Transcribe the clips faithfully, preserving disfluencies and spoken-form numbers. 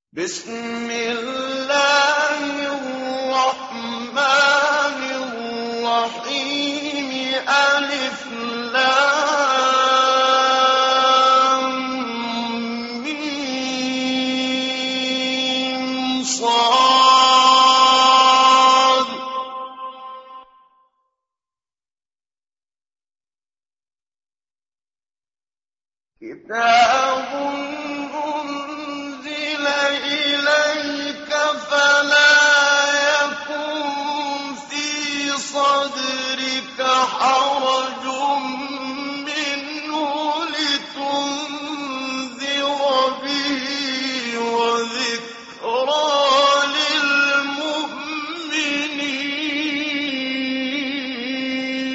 بسم الله الرحمن الرحيم ألف لام ميم صاد كتاب أنزل إليك فلا يكن في صدرك حرج منه لتنذر به وذكرى للمؤمنين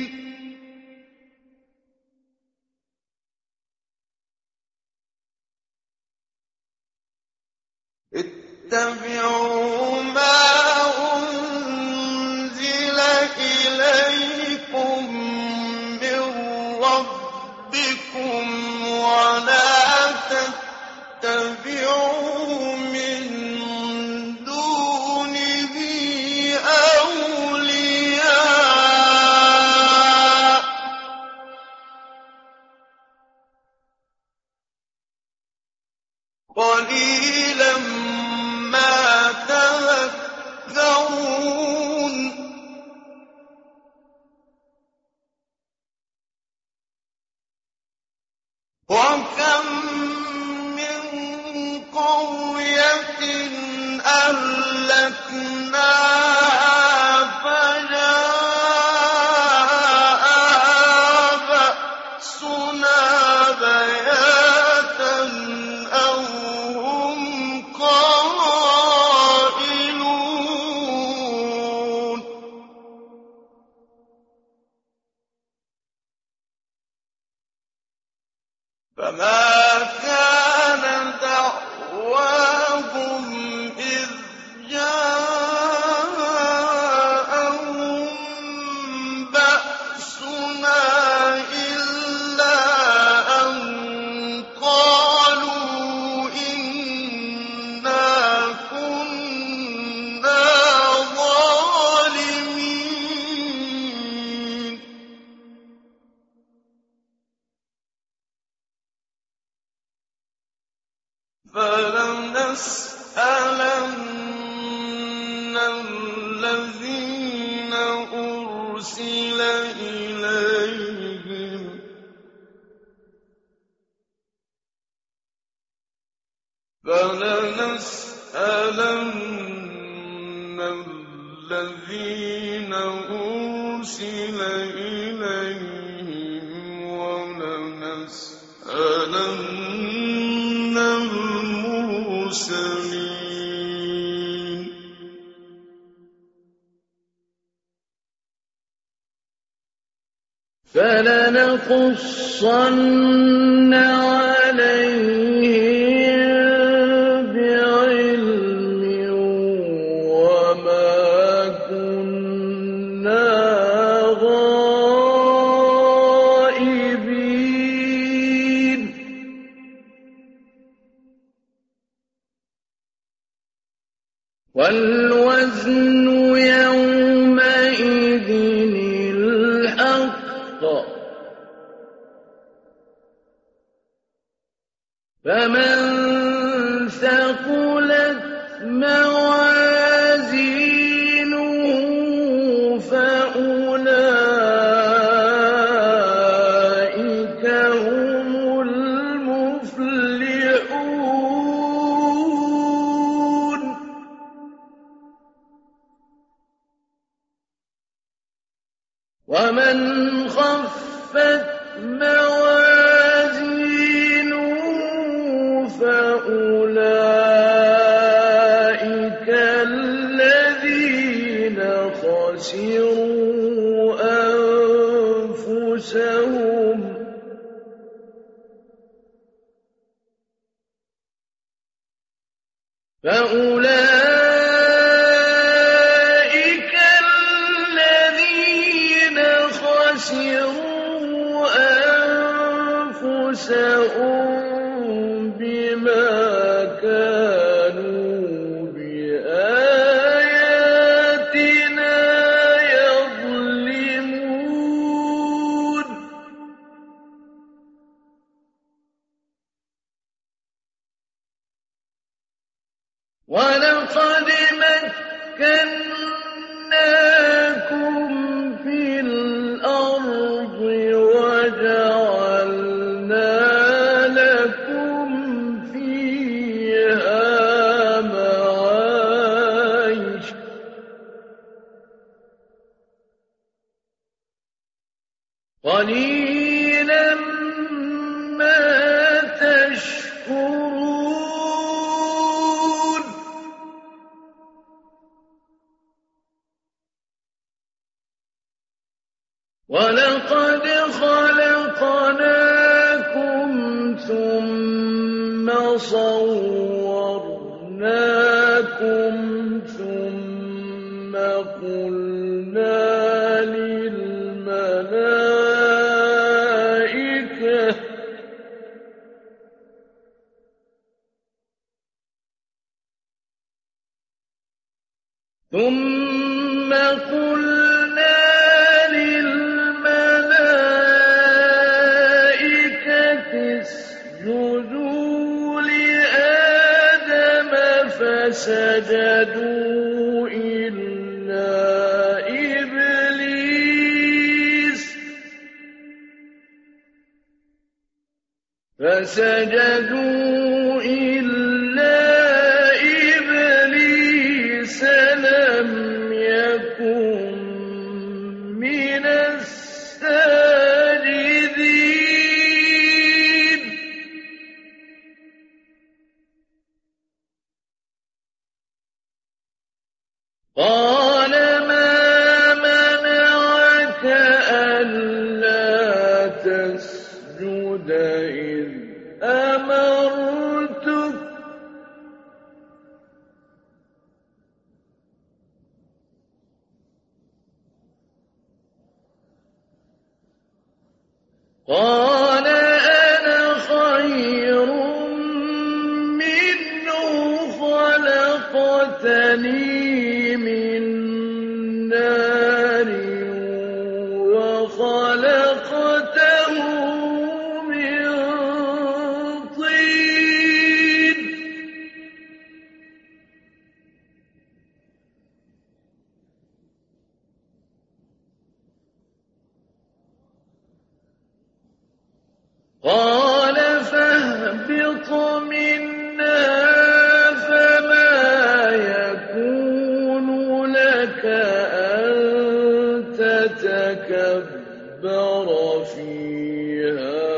اتبعوا ما أنزل إليكم من ربكم ولا تتبعوا من دونه أولياء قليلا ما تذكرون وكم من قرية أهلكناها فجاءها بأسنا بياتا أو هم قائلون فما كان دعواهم إذ جاءهم بأسنا إلا أن قالوا إنا كنا ظالمين فلنسألن الذين أرسل إليهم فلنسألن الذين أرسل إليهم ولنسألن المرسلين فلنقصن عليهم بعلم وما كنا غائبين والوزن يومئذ الحق فمن ثقلت موازينه فأولئك هم المفلحون ومن خفت موازينه فأولئك الذين خسروا أنفسهم فأولئك الذين خسروا أنفسهم بما كانوا وَلَقَدْ مَكَّنَّاكُمْ فِي الْأَرْضِ وَجَعَلْنَا لَكُمْ فِيهَا مَعَايِشَ ۗ قَلِيلًا مَّا تَشْكُرُونَ. وَلَقَدْ خَلَقْنَاكُمْ ثُمَّ صَوَّرْنَاكُمْ ثُمَّ قُلْنَا لِلْمَلَائِكَةِ ثُمَّ قُلْنَا لِلْمَلَائِكَةِ اسْجُدُوا لِآدَمَ فَسَجَدُوا إِلَّا إِبْلِيسَ فَسَجَدُوا إِلَّا إِبْلِيسَ لَمْ يَكُن مِّنَ السَّاجِدِينَ. قَالَ مَا مَنَعَكَ أَلَّا تَسْجُدَ إِذْ أَمَرْتُكَ ۖ قَالَ أَنَا خَيْرٌ مِّنْهُ خَلَقْتَنِي مِن نَّارٍ وَخَلَقْتَهُ مِن طِينٍ. قَالَ فَاهْبِطْ مِنْهَا فَمَا يَكُونُ لَكَ أَن تَتَكَبَّرَ فِيهَا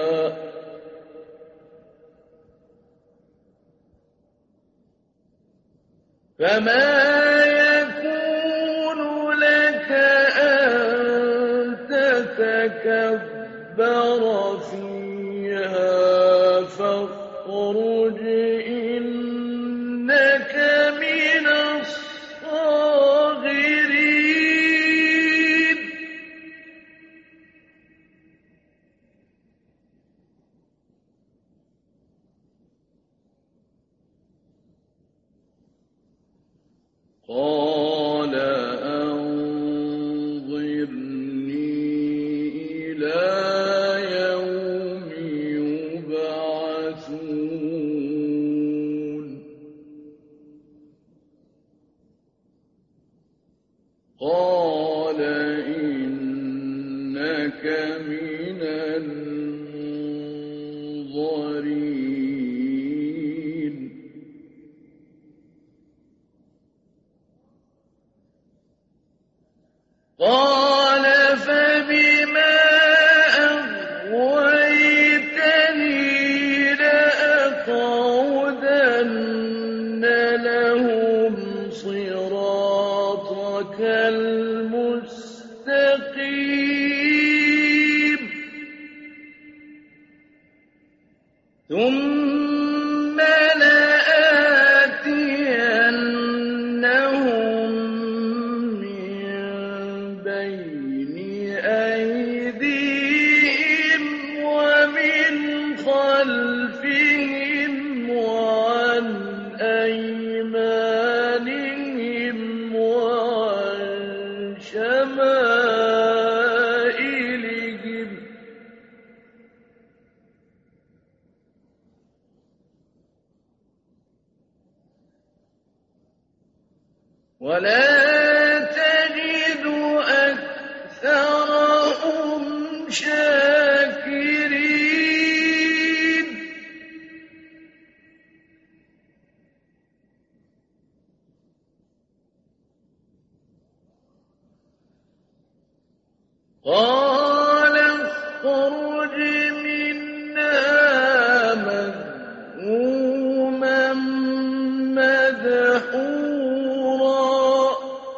فَمَا يَكُونُ لَكَ أَن تَتَكَبَّرَ فِيهَا فَاخْرُجْ إِنَّكَ مِنَ الصَّاغِرِينَ. قَالَ أَنظِرْنِي إِلَىٰ يَوْمِ يُبْعَثُونَ. قَالَ إِنَّكَ مِنَ الْمُنظَرِينَ. قَالَ فَبِمَا أَغْوَيْتَنِي لَأَقْعُدَنَّ لَهُمْ صِرَاطَكَ الْمُسْتَقِيمَ. ثُمَّ لَآتِيَنَّهُم مِّن بَيْنِ أَيْدِيهِمْ وَمِنْ خَلْفِهِمْ ولا تجد أكثرهم شاكرين قال اخرج منها مذءوما مدحورا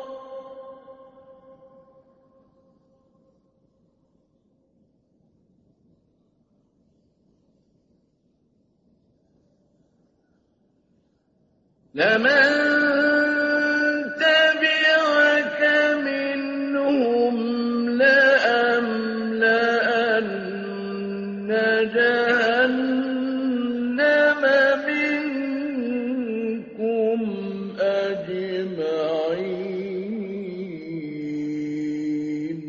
لمن تبعك منهم لأملأن جهنم منكم أجمعين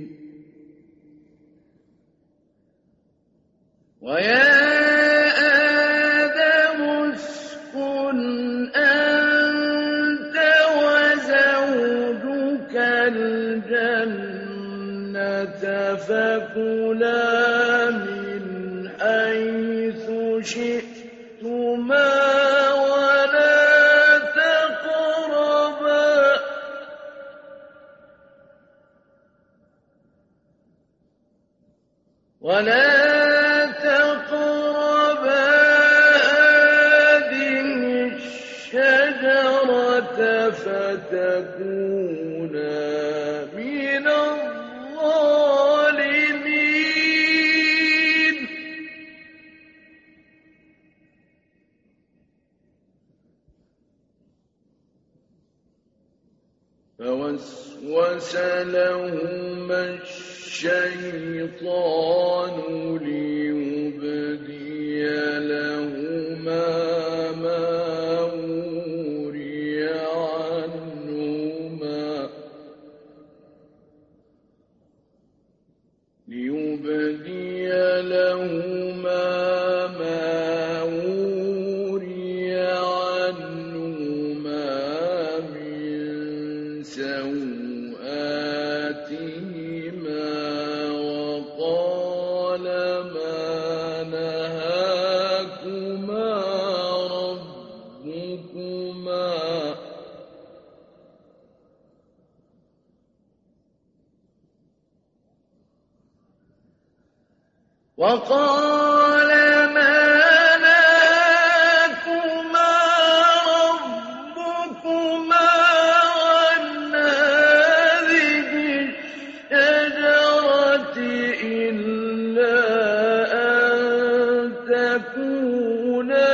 ويا آدم اسكن أنت وزوجك الجنة فكلا من حيث شئتما ولا تقربا ولا تقربا هذه الشجرة فتكونا من الظالمين فوسوس لهما الشيطان ليبدي لهما ما وري عنهما ليبدي لهما ما وري عنهما من سوآتهما وقال ما نهاكما ربكما وقال ما نهاكما ربكما عن هذه الشجرة إلا أن تكونا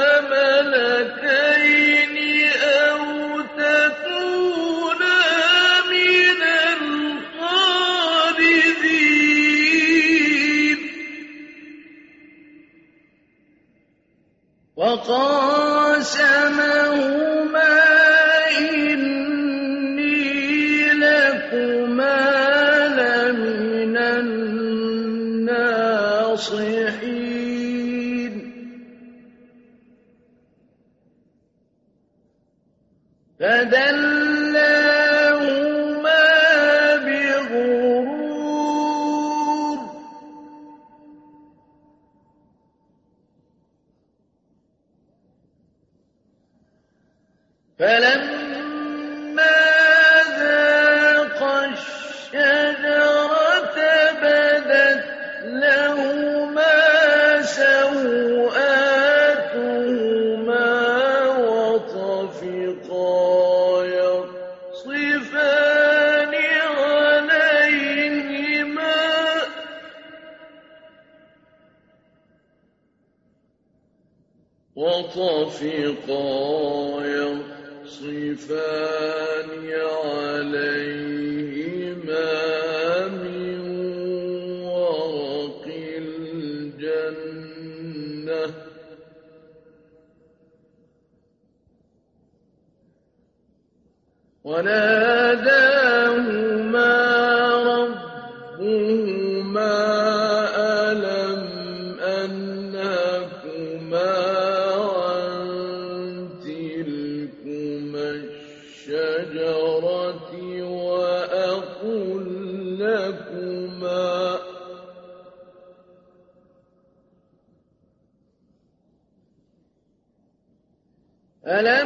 ملكين أو تكونا من الخالدين وقاسمهما إني لكما لمن الناصحين فدلاهما بغرور فلما ذاقا الشجرة بدت لهما سوآتهما وطفقا يخصفان عليهما وطفقا يخصفان عليهما من ورق الجنة وناداهما ربهما ألم أنهكما عن تلكما الشجرة ألم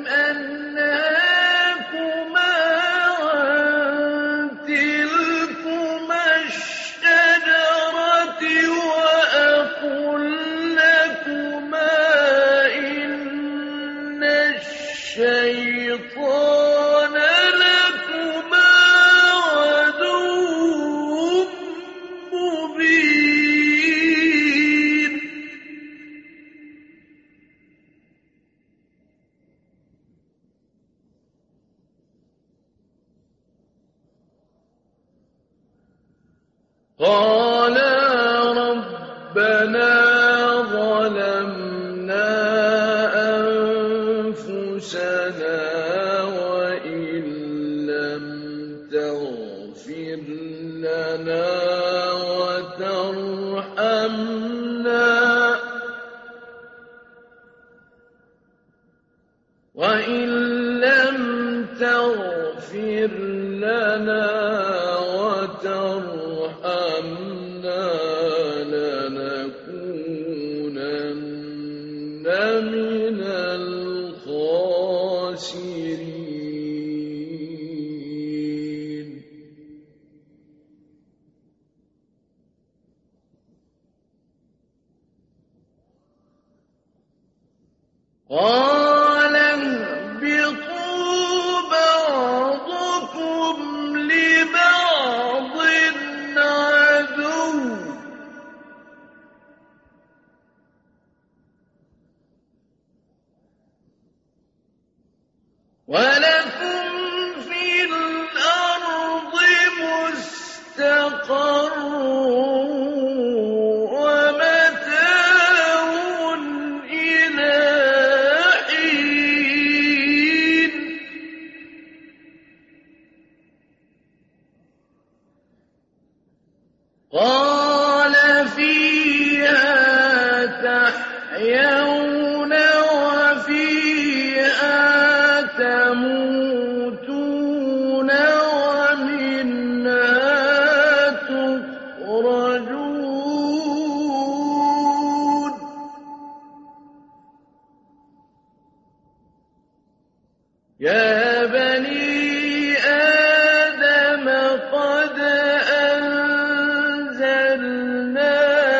أنهاكما عن تلكما الشجرة وأقل لكما إن الشيطان لكما عدو مبين قالا ربنا ظلمنا أنفسنا وإن لم تغفر لنا وترحمنا وإن لم تغفر لنا وترحمنا لنكونن من الخاسرين قال اهبطوا بعضكم لبعض عدو ولكم في الأرض مستقر ومتاع إلى حين قال فيها تحيون وفيها تموتون ومنها تخرجون يا بني آدم قد أنزلنا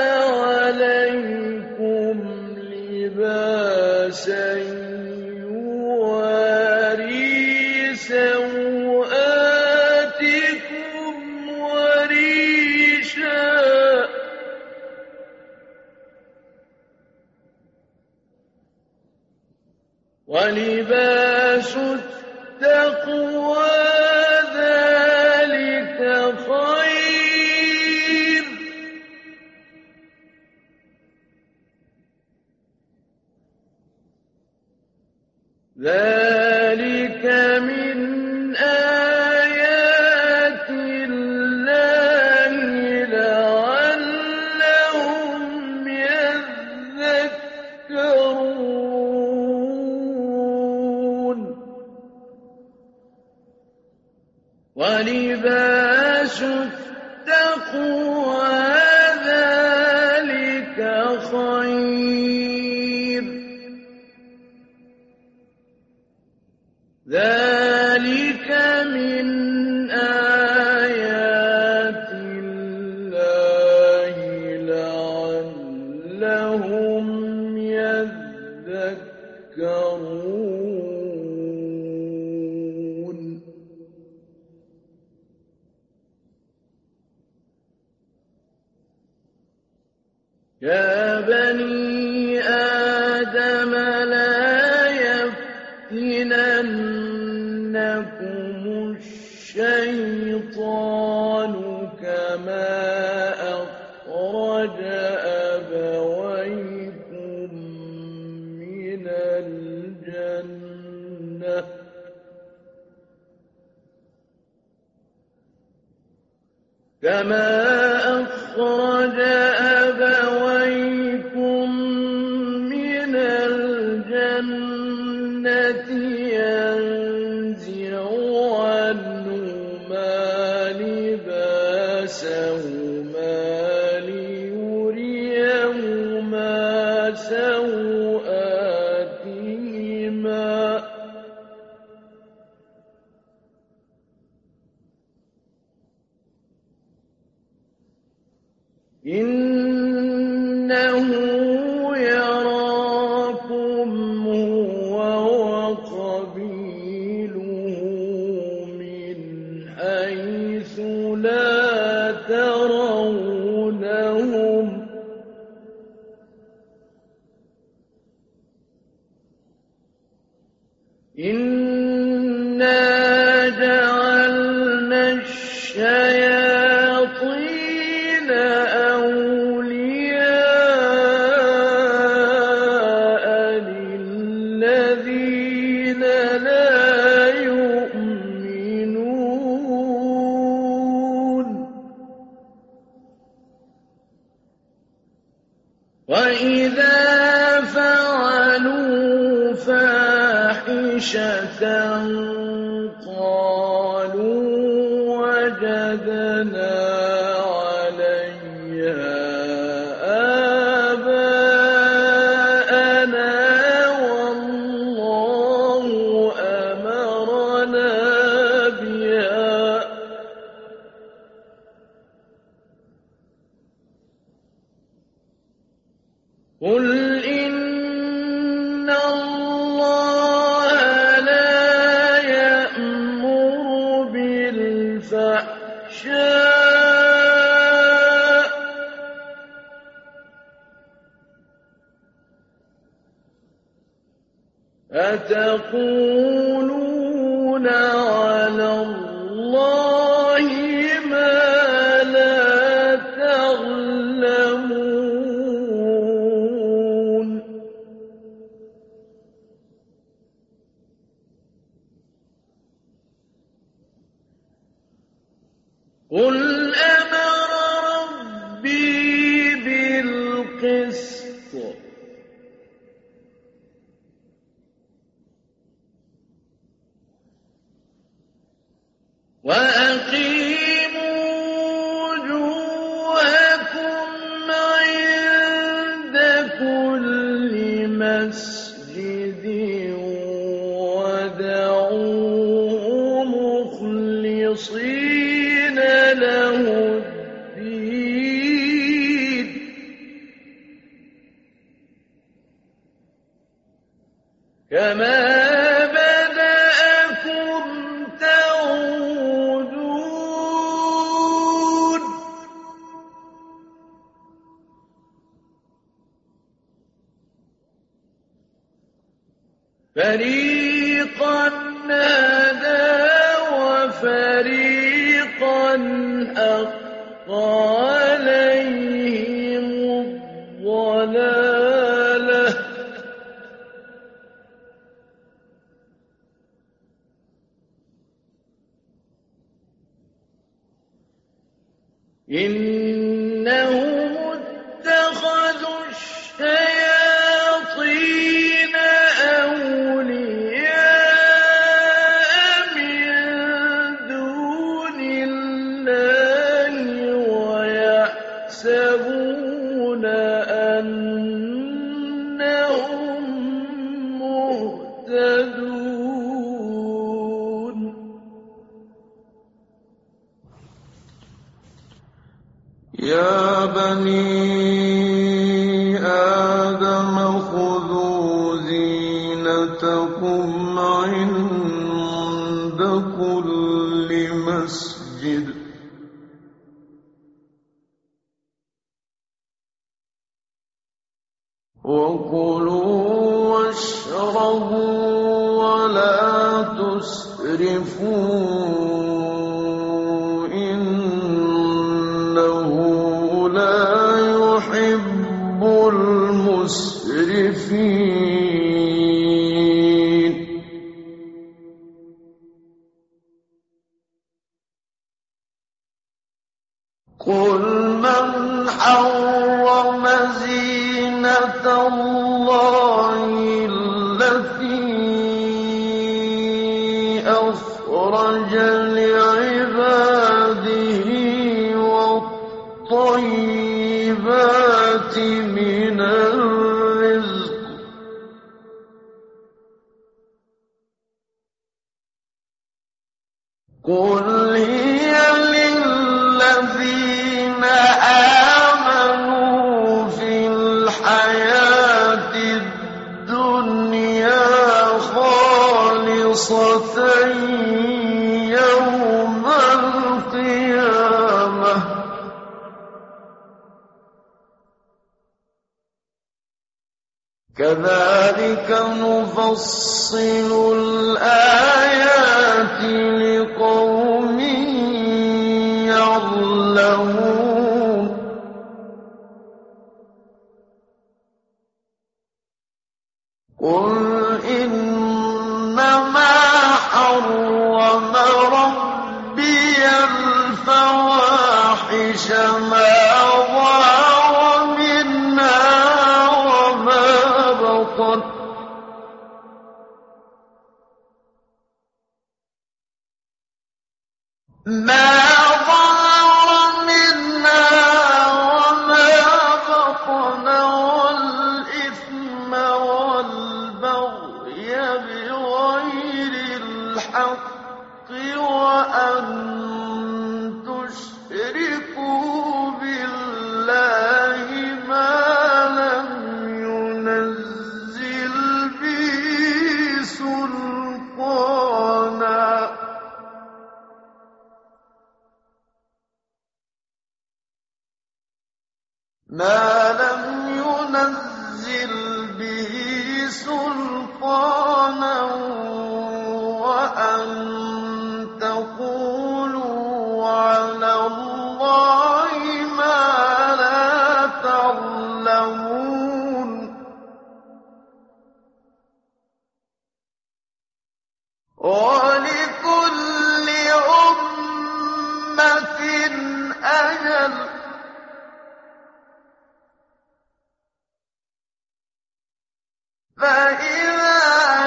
عليكم لباسا يواري سوآتكم وريشا ولباس التقوى ذلك خير ذلك من آيات الله لعلهم يذكرون ولباس التقوى ذلك خير ذلك من آيات الله لعلهم يذكرون يا بني آدم لا يفتننكم الشيطان كما أخرج أبويكم من الجنة كما أخرج أبويكم من الجنة ينزع عنهما لباسهما ليريهما سوآتهما إنا جعلنا الشياطين أولياء للذين لا يؤمنون وإذا فعلوا فاحشة قالوا وجدنا عليها آباءنا والله أمرنا بها قل إن الله لا يأمر بالفحشاء أتقولون على الله ما لا تعلمون قل أمر ربي بالقسط وأقيموا وجوهكم عند كل مسجد ودعوه مخلصين له الدين كما بدأكم تعودون فريقا هدى وفريقا حق عليهم الضلالة إنهم اتخذوا الشياطين أولياء من دون الله ويحسبون أنهم مهتدون يا بني آدم خذوا زينتكم عند كل مسجد وكلوا واشربوا ولا تسرفوا المسرفين قل من حرم زينة الله التي أخرج لعباده والطيبات من الرزق قل هي للذين آمنوا في الحياة الدنيا خالصة يوم القيامة كذلك نُفَصِّلُ الْآيَاتِ لِقَوْمٍ يَعْلَمُونَ قُلْ إِنَّمَا حَرَّمَ رَبِّيَ الْفَوَاحِشَ مَا ظَهَرَ مِنْهَا وَمَا بَطَنَ ما ظهر منها وما بطن والإثم والبغي بغير الحق وأن تشركوا بالله ما لم ينزل به سلطانا ما لم ينزل به سلطانا وأن تقولوا على الله ما لا تعلمون ولكل أمة أجل فإذا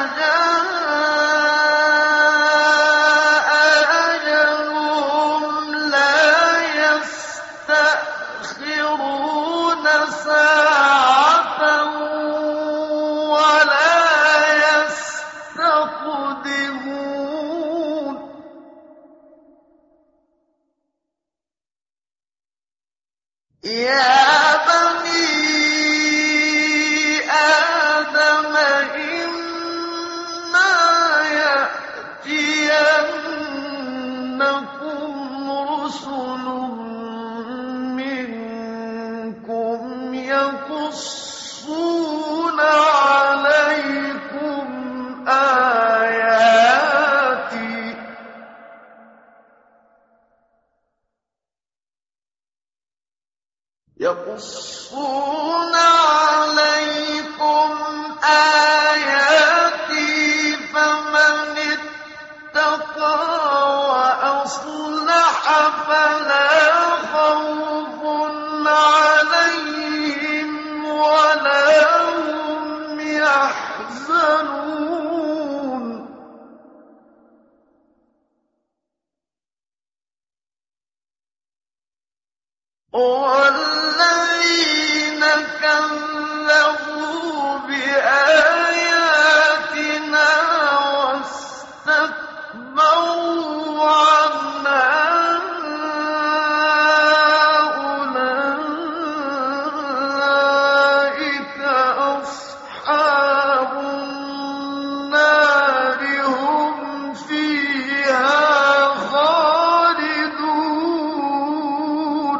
جاء أجلهم لا يستأخرون ساعة ولا يستقدمون يا بني آدم إما يأتينكم رسل منكم يقصون عليكم آياتي يقصون عليكم آياتي فمن اتقى وأصلح فلا خوف عليهم ولا هم يحزنون والذين كذبوا بآياتنا واستكبروا عنها أولئك أصحاب النار هم فيها خالدون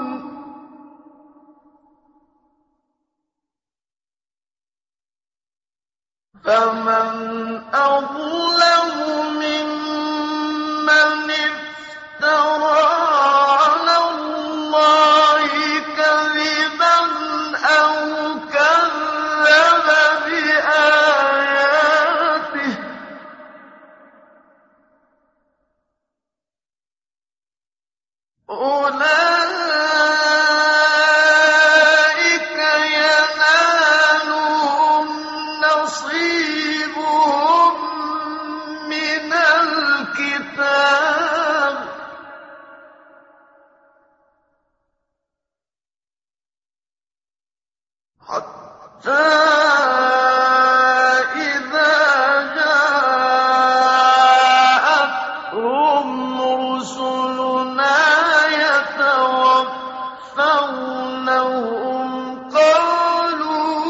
فمن أظلم ممن افترى على الله كذبا أو كذب بآياته أولئك ينالهم نصيبهم من الكتاب حتى إذا جاءتهم رسلنا يتوفونهم قالوا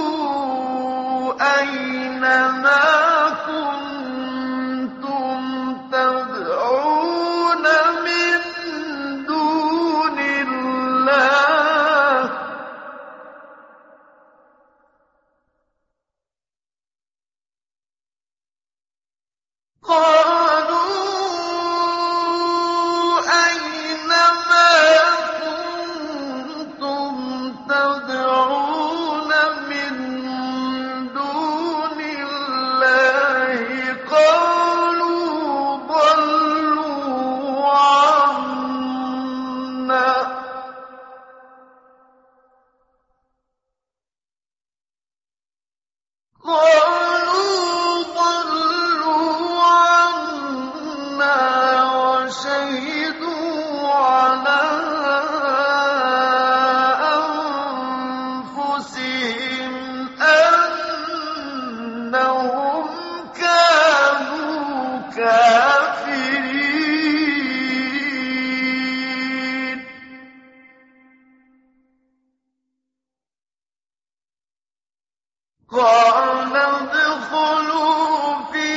أين ما كنتم تدعون من دون الله قَالُوا أَيْنَ مَا كُنتُمْ تَدْعُونَ مِن دُونِ اللَّهِ قَالُوا ضَلُّوا عَنَّا وَشَهِدُوا عَلَىٰ أَنفُسِهِمْ أَنَّهُمْ كَانُوا كَافِرِينَ قَالَ ادْخُلُوا فِي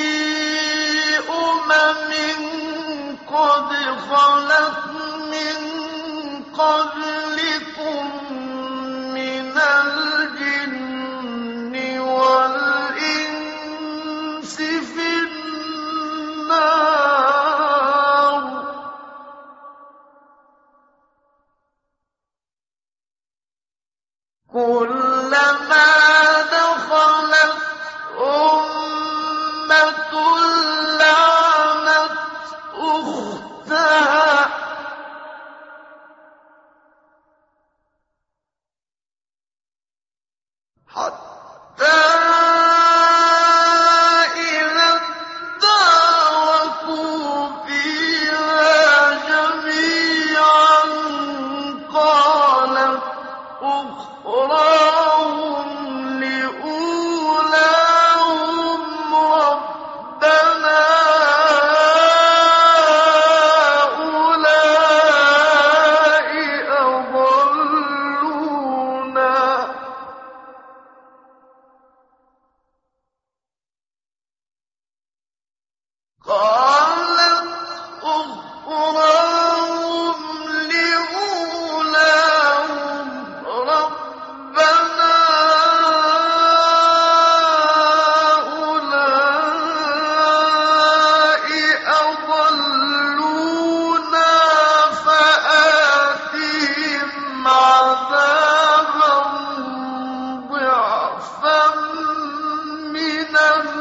أُمَمٍ قَدْ خَلَتْ مِن قَبْلِكُم مِّنَ الْجِنِّ وَالْإِنسِ فِي النَّارِ كُلَّمَا دَخَلَتْ أُمَّةٌ لَّعَنَتْ أُخْتَهَا حَتَّىٰ إِذَا ادَّارَكُوا فِيهَا جَمِيعًا قَالَتْ أُخْرَاهُمْ لِأُولَاهُمْ رَبَّنَا هَٰؤُلَاءِ أَضَلُّونَا قَالَتْ أُخْرَاهُمْ لِأُولَاهُمْ رَبَّنَا هَٰؤُلَاءِ أَضَلُّونَا فَآتِهِمْ عَذَابًا ضِعْفًا مِّنَ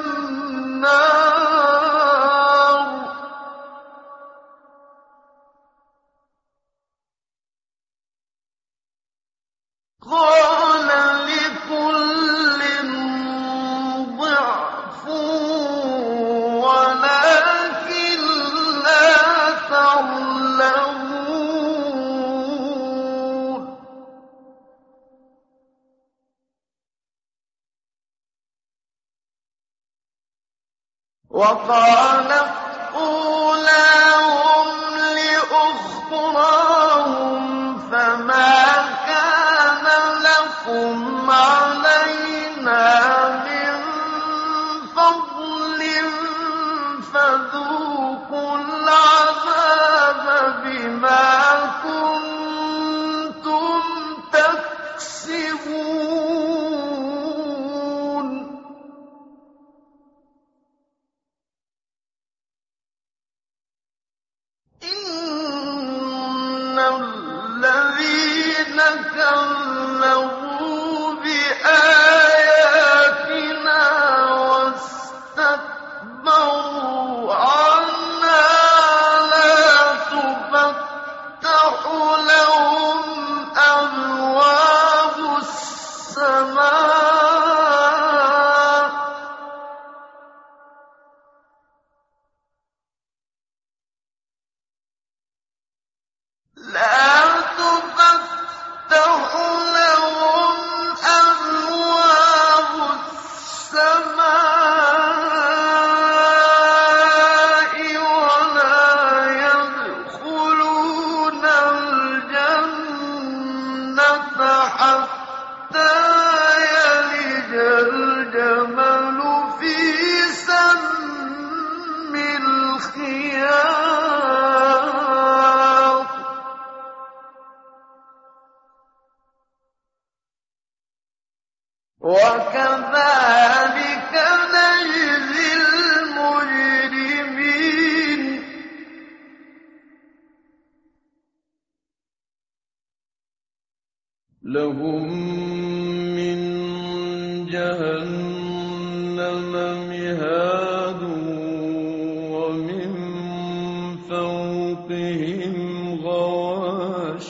النَّارِ قَالَ لِكُلٍّ ضِعْفٌ وَلَٰكِن لَّا تَعْلَمُونَ وَقَالَتْ أُولَاهُمْ لِأُخْرَاهُمْ فَمَا كَانَ لَكُمْ عَلَيْنَا مِن فَضْلٍ فَذُوقُوا الْعَذَابَ بِمَا كُنتُمْ تَكْسِبُونَ إِنَّ الَّذِينَ كَذَّبُوا بِآيَاتِنَا وَاسْتَكْبَرُوا عَنْهَا لَا تُفَتَّحُ لَهُمْ أَبْوَابُ السَّمَاءِ لا تفتح لهم أبواب السماء ولا يدخلون الجنة حتى يلج الجمل في سم الخياط وكذلك لهم من جهنم مهاد ومن فوقهم غواش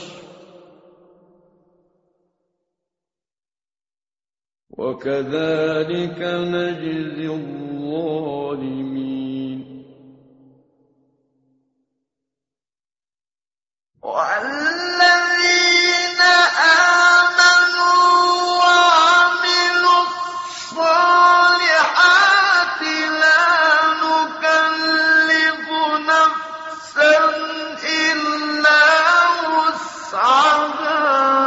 وكذلك نجزي الظالمين والذين آمنوا وعملوا الصالحات لا نكلف نفسا إلا وسعها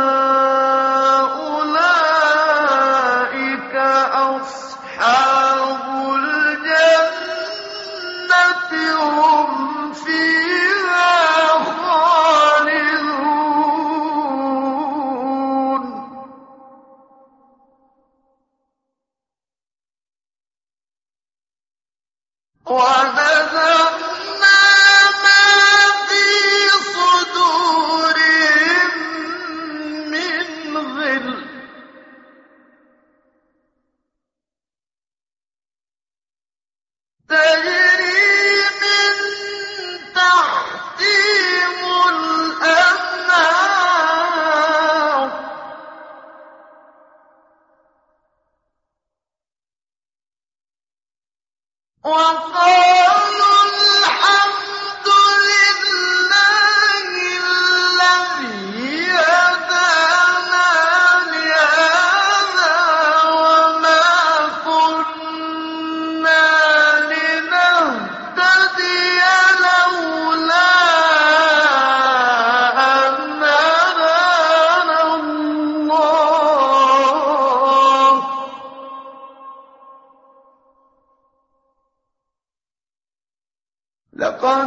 أولئك أصحاب الجنة هم فيها خالدون ونزعنا ما في صدورهم من غل تجري من تحتهم الأنهار وقالوا الحمد لله الذي هدانا لهذا وما كنا لنهتدي لولا أن هدانا الله لقد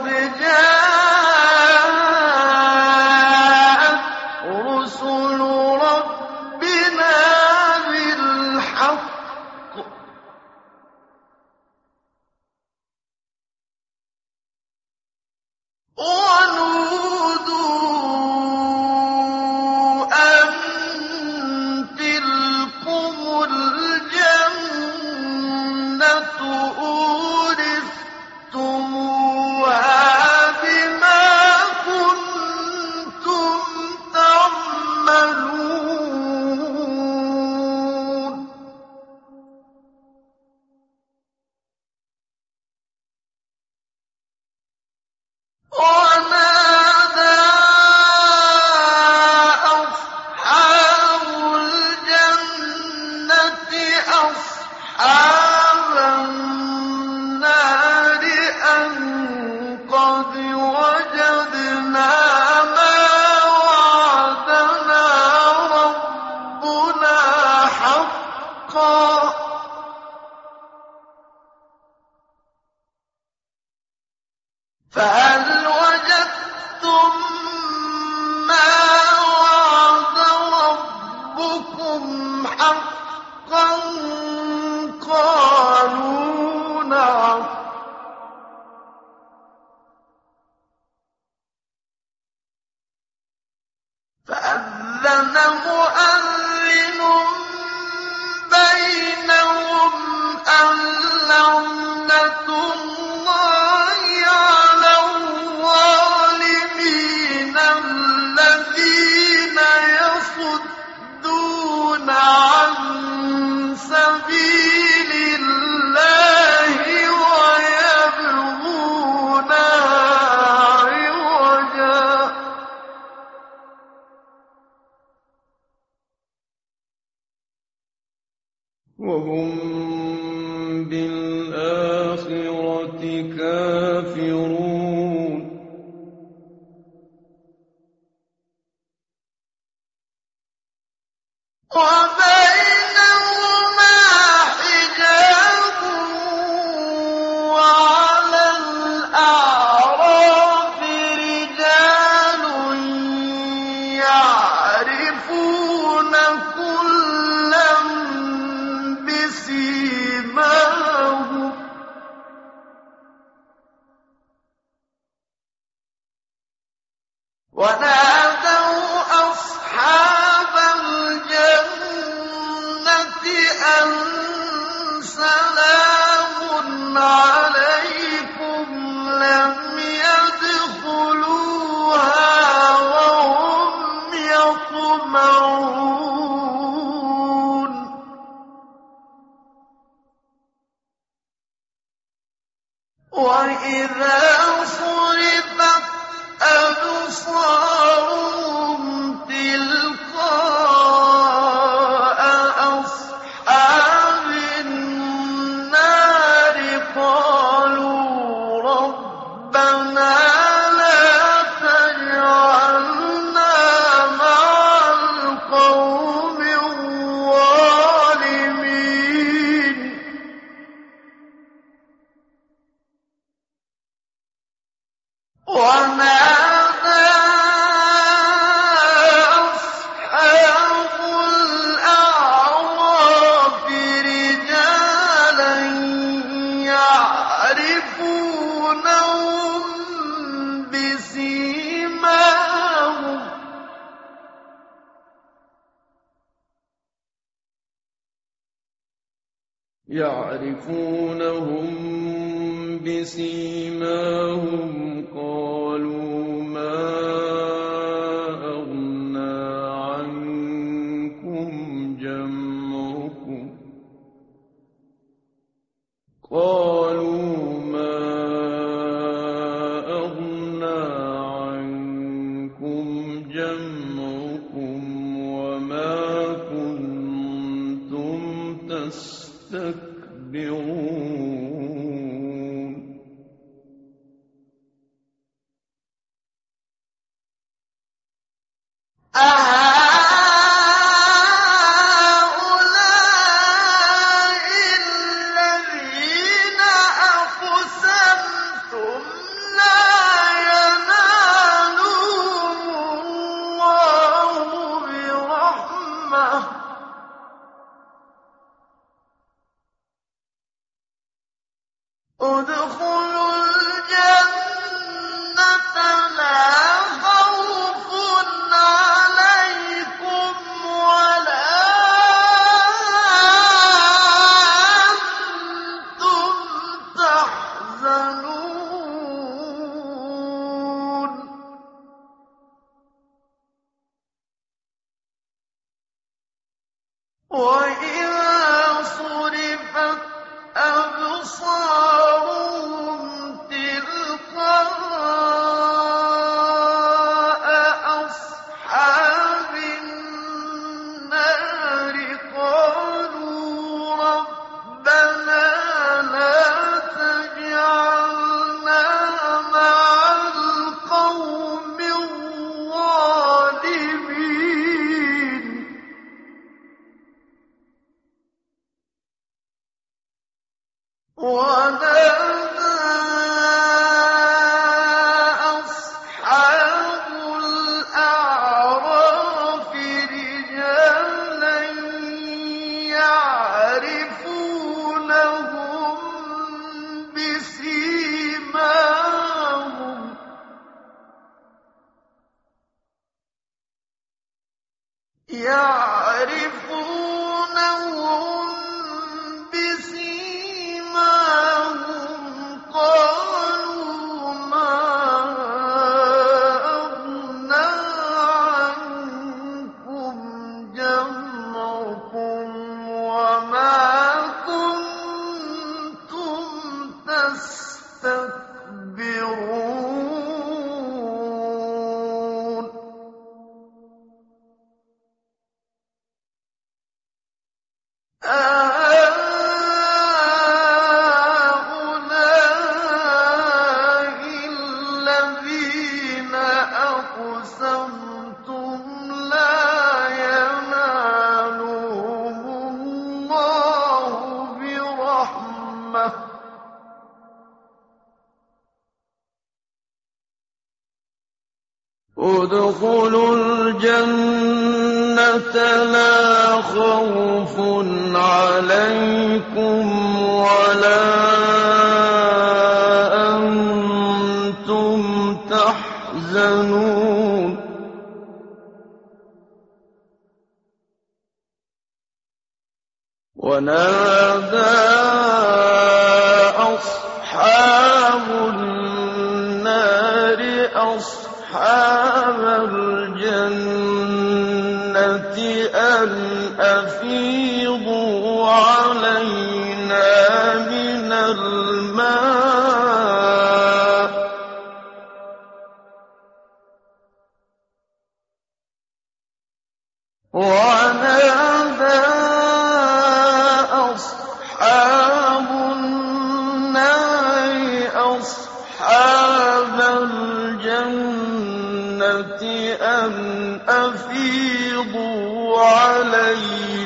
جاءت رسل ربنا بالحق ونودوا أن تلكم الجنة أورثتموها بما كنتم تعملون ونادى أصحاب الجنة أصحاب النار أن قد وجدنا ما وعدنا ربنا حقا فهل وجدتم ما وعد ربكم حقا قالوا نعم فأذن مؤذن بينهم أن لعنة الله على الظالمين الذين يصدون عن سبيل الله ويبغونها عوجا وهم بالآخرة كافرون وبينهما حجاب وعلى الأعراف رجال يعرفون كلا بسيماهم ونادوا أصحاب وَإِذَا صُرِفَتْ أَبْصَارُهُمْ تِلْقَاءَ أَصْحَابِ النَّارِ قَالُوا رَبَّنَا لَا تَجْعَلْنَا مَعَ الْقَوْمِ الظَّالِمِينَ ونادى أصحاب الأعراف رجالا يعرفونهم بسيماهم يعرفونهم بسيماهم قالوا ما أغنى عنكم جمعكم قالوا ما أغنى عنكم جمعكم وما كنتم تستكبرون أَهَٰؤُلَاءِ الَّذِينَ أَقْسَمْتُمْ لَا يَنَالُهُمُ اللَّهُ بِرَحْمَةٍ ۚ ادْخُلُوا الْجَنَّةَ لَا خَوْفٌ عَلَيْكُمْ وَلَا أَنتُمْ تَحْزَنُونَ وَإِذَا صُرِفَتْ أَبْصَارُهُمْ تِلْقَاءَ أَصْحَابِ النَّارِ قَالُوا رَبَّنَا لَا تَجْعَلْنَا مَعَ الْقَوْمِ الظَّالِمِينَ ونادى أصحاب الأعراف رجالا يعرفونهم بسيماهم يعرفونهم بسيماهم قالوا ما أغنى عنكم جمعكم وما كنتم تستكبرون أَهَٰؤُلَاءِ الَّذِينَ أَقْسَمْتُمْ لَا يَنَالُهُمُ اللَّهُ بِرَحْمَةٍ ۚ ادْخُلُوا الْجَنَّةَ لَا خَوْفٌ عَلَيْكُمْ وَلَا أَنتُمْ تَحْزَنُونَ ونادى أصحاب النار أصحاب الجنة أن أفيضوا علينا من الماء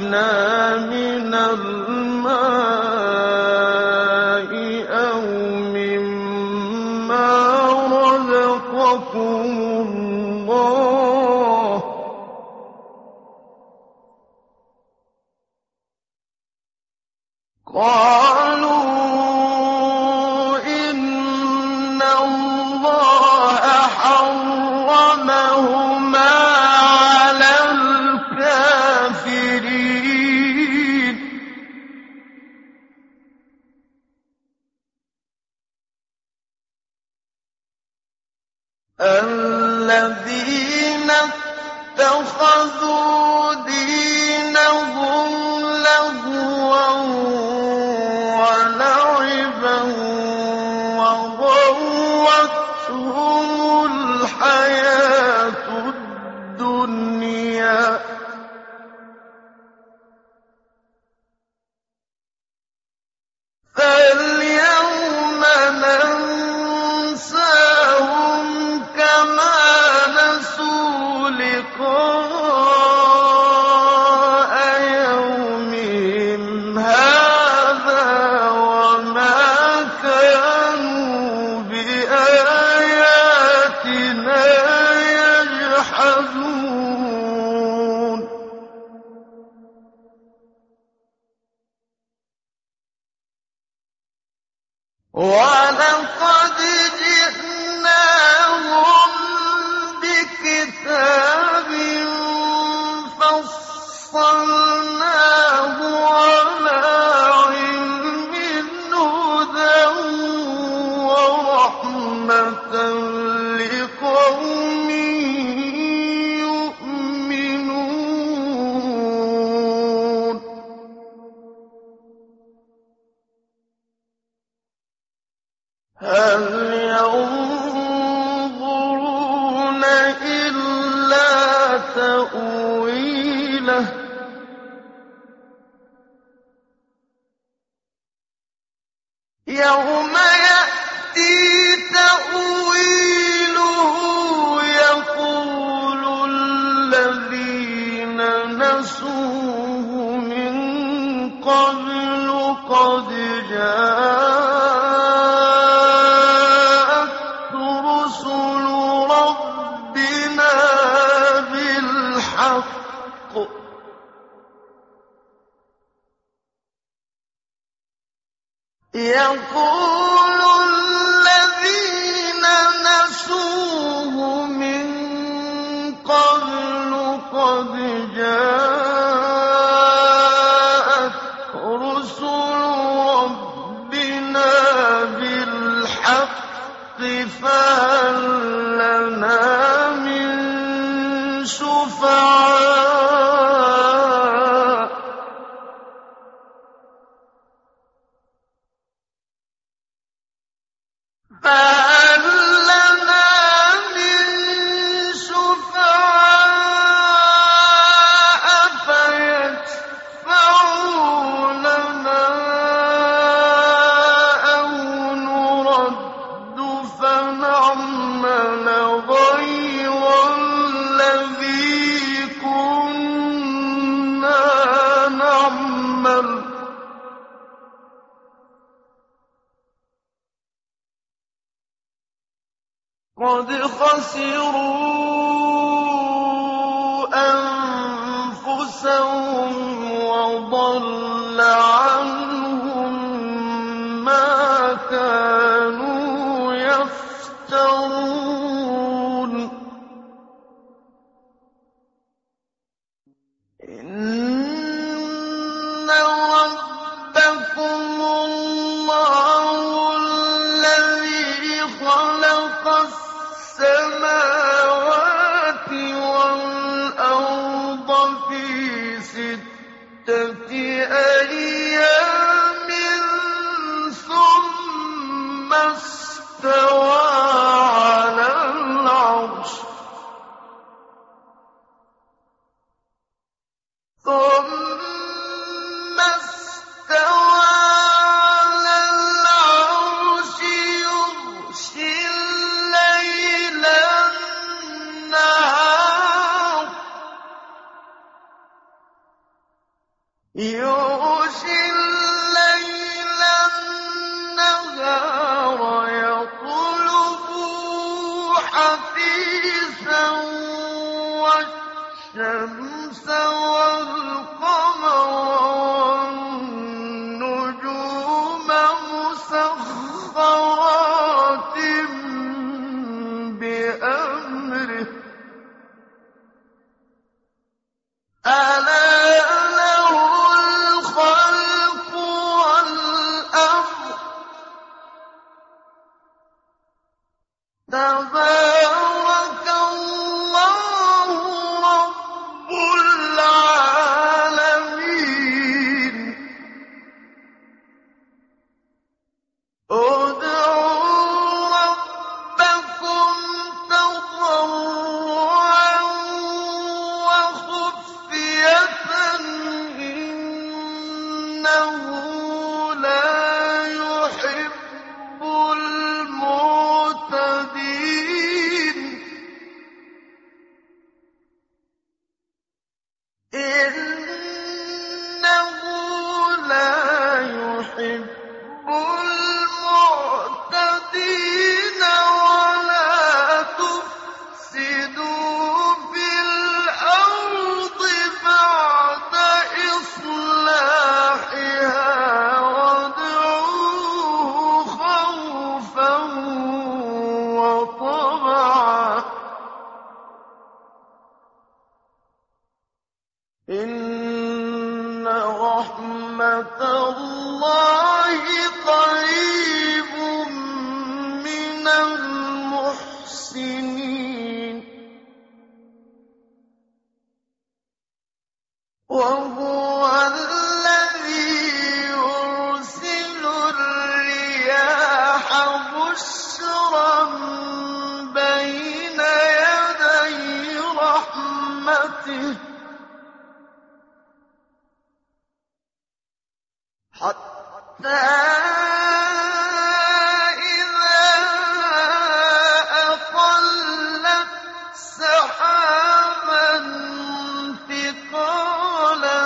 لنا من الماء أو مما رزقكم الله قالوا إن الله حرمهما على الكافرين الذين اتخذوا دينهم لهوا ولعبا وغرتهم الحياة الدنيا فاليوم ننساهم كما نسوا لقاء يومهم هذا وما كانوا بآياتنا يجحدون ولقد جئناهم بكتاب فصلناه على علم هدى ورحمة لقوم يؤمنون هل ينظرون إلا تأويله يوم يأتي تأويله يقول الذين نسوه من قبل قد جاءت رسل ربنا بالحق يقول الذين نسوه من قبل قد جاءت رسل ربنا بالحق فهل لنا من شفعاء فهل لنا من شفعاء فيشفعوا لنا أو نرد فنعمل غير الذي كنا نعمل قد خسروا أنفسهم وضل عنهم ما كانوا يفترون إن ربكم الله الذي خلق السماوات والأرض في ستة أيام ثم استوى على يغشي الليل النهار يطلبه حثيثا والشمس والقمر والنجوم مسخرات بأمره ألا له الخلق والأمر تبارك الله رب العالمين ادعوا ربكم تضرعا وخفية إنه لا يحب المعتدين إنه لا يحب المعتدين ولا تفسدوا في الأرض بعد إصلاحها وادعوه خوفا وطمعا إن رحمة الله قريب من المحسنين وهو الذي يرسل الرياح بشرا بين يدي رحمته حتى إذا أقلت سحابا ثقالا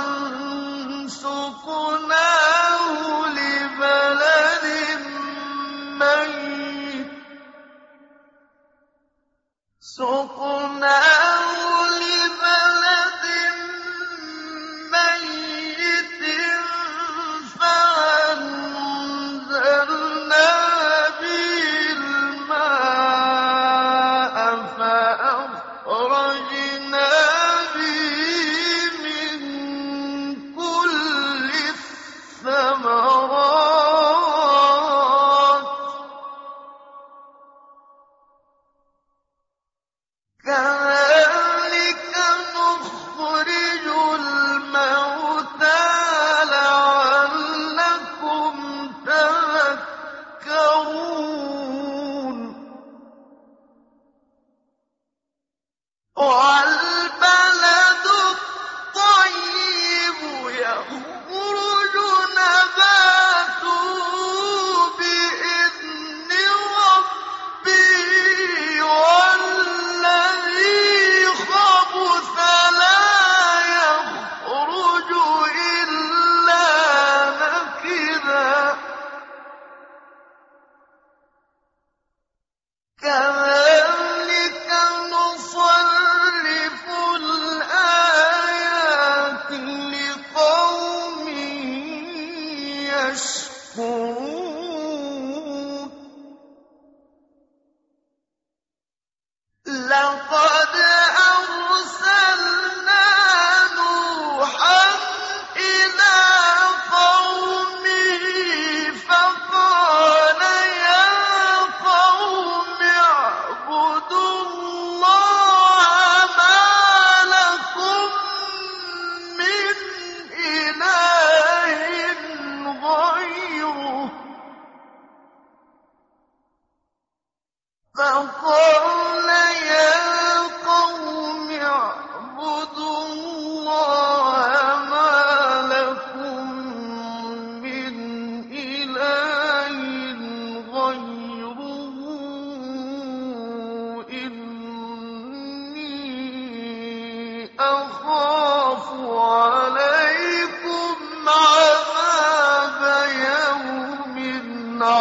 سقناه لبلد ميت سقناه لبلد ميت فأنزلنا به الماء فأخرجنا به من كل الثمرات كذلك نخرج الموتى لعلكم تذكرون والبلد الطيب يخرج نباته بإذن ربه والذي خبث لا يخرج إلا نكدا كذلك نصرف الآيات لقوم يشكرون لقد أرسلنا نوحا إلى قومه فقال يا قوم اعبدوا الله ما لكم من إله غيره فقال يا قوم اعبدوا الله ما لكم من إله غيره إني أخاف عليكم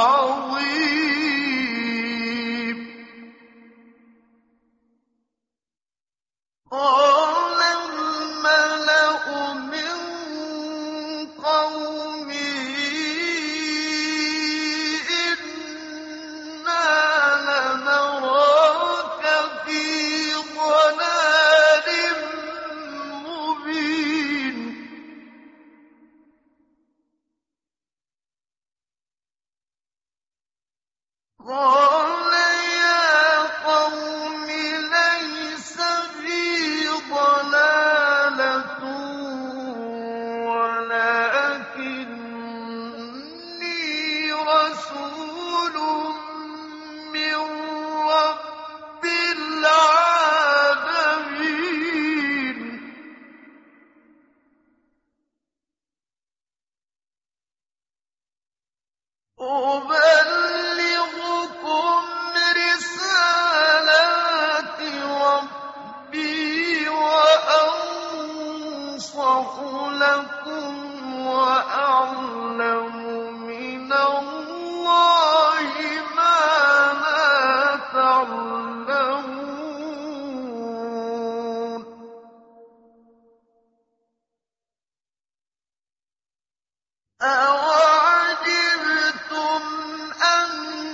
عَظِيمٍ قَالَ الْمَلَأُ مِن قَوْمِهِ إِنَّا لَنَرَاكَ فِي ضَلَالٍ مُّبِينٍ قَالَ يَا قَوْمِ لَيْسَ بِي ضَلَالَةٌ وَلَٰكِنِّي رَسُولٌ مِّن رَّبِّ الْعَالَمِينَ أُبَلِّغُكُمْ رِسَالَاتِ رَبِّي وَأَنصَحُ لَكُمْ وَأَعْلَمُ مِنَ اللَّهِ مَا لَا تَعْلَمُونَ أَوَعَجِبْتُمْ أَن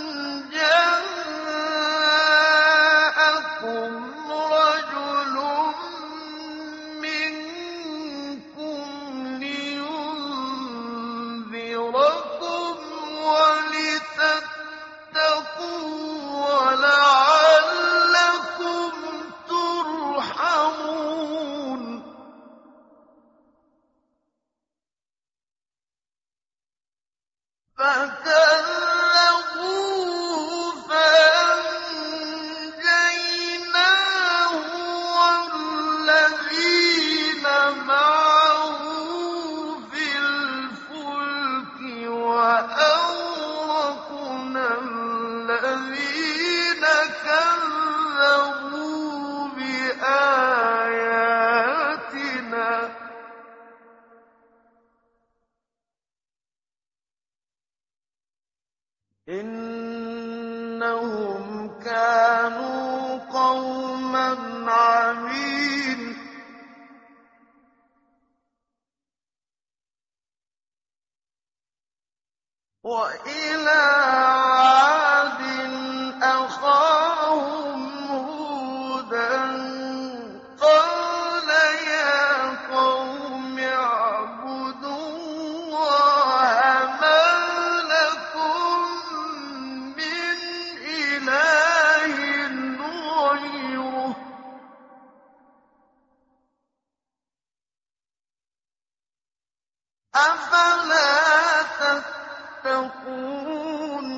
جَاءَكُمْ رَجُلٌ مِّنكُمْ لِيُنذِرَكُمْ وَلِتَتَّقُوا وَلَعَلَّكُمْ تُرْحَمُونَ فَكَذَّبُوهُ فَأَنجَيْنَاهُ وَالَّذِينَ مَعَهُ فِي الْفُلْكِ وَأَغْرَقْنَا الَّذِينَ كَذَّبُوا بِآيَاتِنَا ۚ إِنَّهُمْ كَانُوا قَوْمًا عَمِينَ وَإِلَىٰ عَادٍ أَخَاهُمْ هُودًا قَالَ يَا قَوْمِ اعْبُدُوا اللَّهَ مَا لَكُم مِّنْ إِلَٰهٍ غَيْرُهُ أَفَلَا تَتَّقُونَ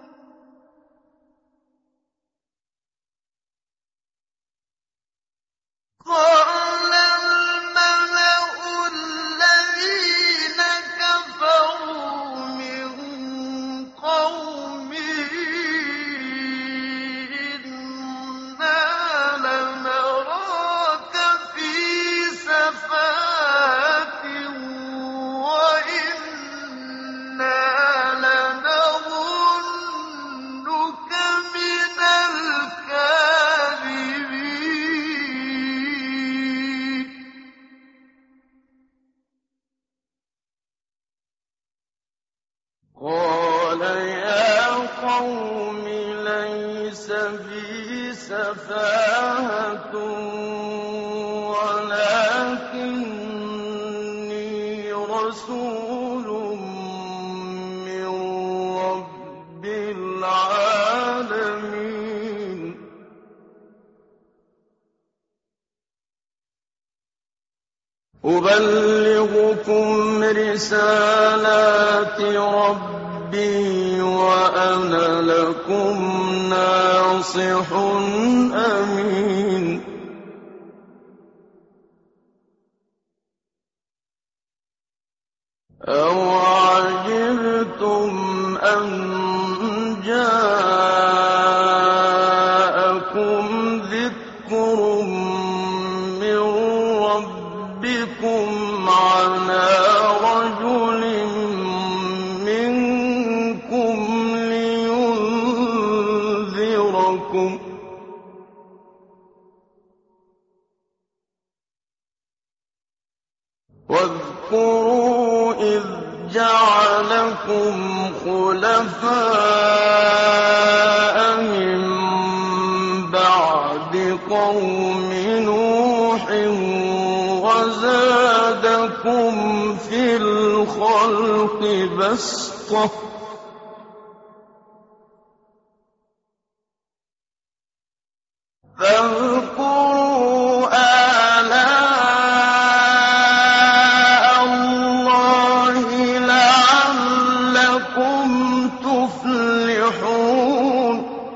قَالَ الْمَلَأُ الَّذِينَ كَفَرُوا مِن قَوْمِهِ إِنَّا لَنَرَاكَ فِي سَفَاهَةٍ وَإِنَّا لَنَظُنُّكَ مِنَ الْكَاذِبِينَ قَالَ يَا قَوْمِ لَيْسَ بِي سَفَاهَةٌ وَلَٰكِنِّي رَسُولٌ مِّن رَّبِّ الْعَالَمِينَ أُبَلِّغُكُمْ رِسَالَاتِ رَبِّي وَأَنَا لَكُمْ نَاصِحٌ أَمِينٌ أَوَعَجِبْتُمْ أَن جَاءَكُمْ ذِكْرٌ مِّن رَّبِّكُمْ عَلَىٰ رَجُلٍ مِّنكُمْ واذكروا إذ جعلكم خلفاء من بعد قوم نوح وزادكم في الخلق بسطة فاذكروا آلاء الله لعلكم تفلحون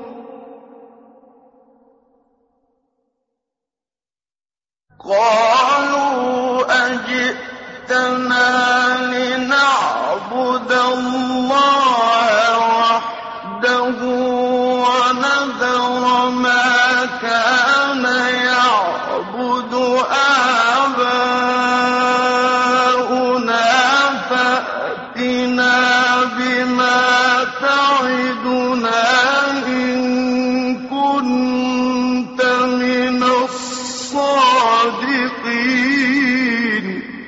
قالوا أجئتنا لنعبد الله وحده ونذر ما كان يعبد آباؤنا فأتنا بما تعدنا إن كنت من الصادقين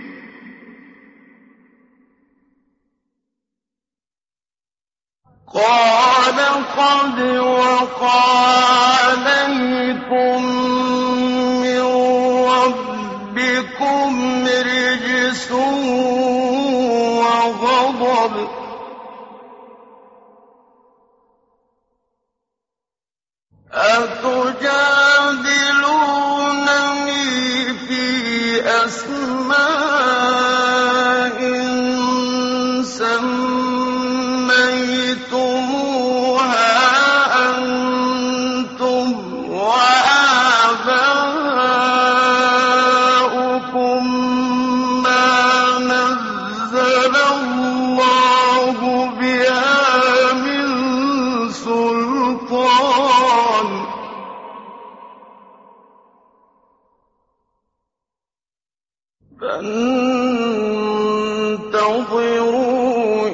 قال قد وقع عليكم من ربكم رجس وغضب أتجادلونني في أسماء سميتموها أنتم وآباؤكم ما نزل الله بها من سلطان فانتظروا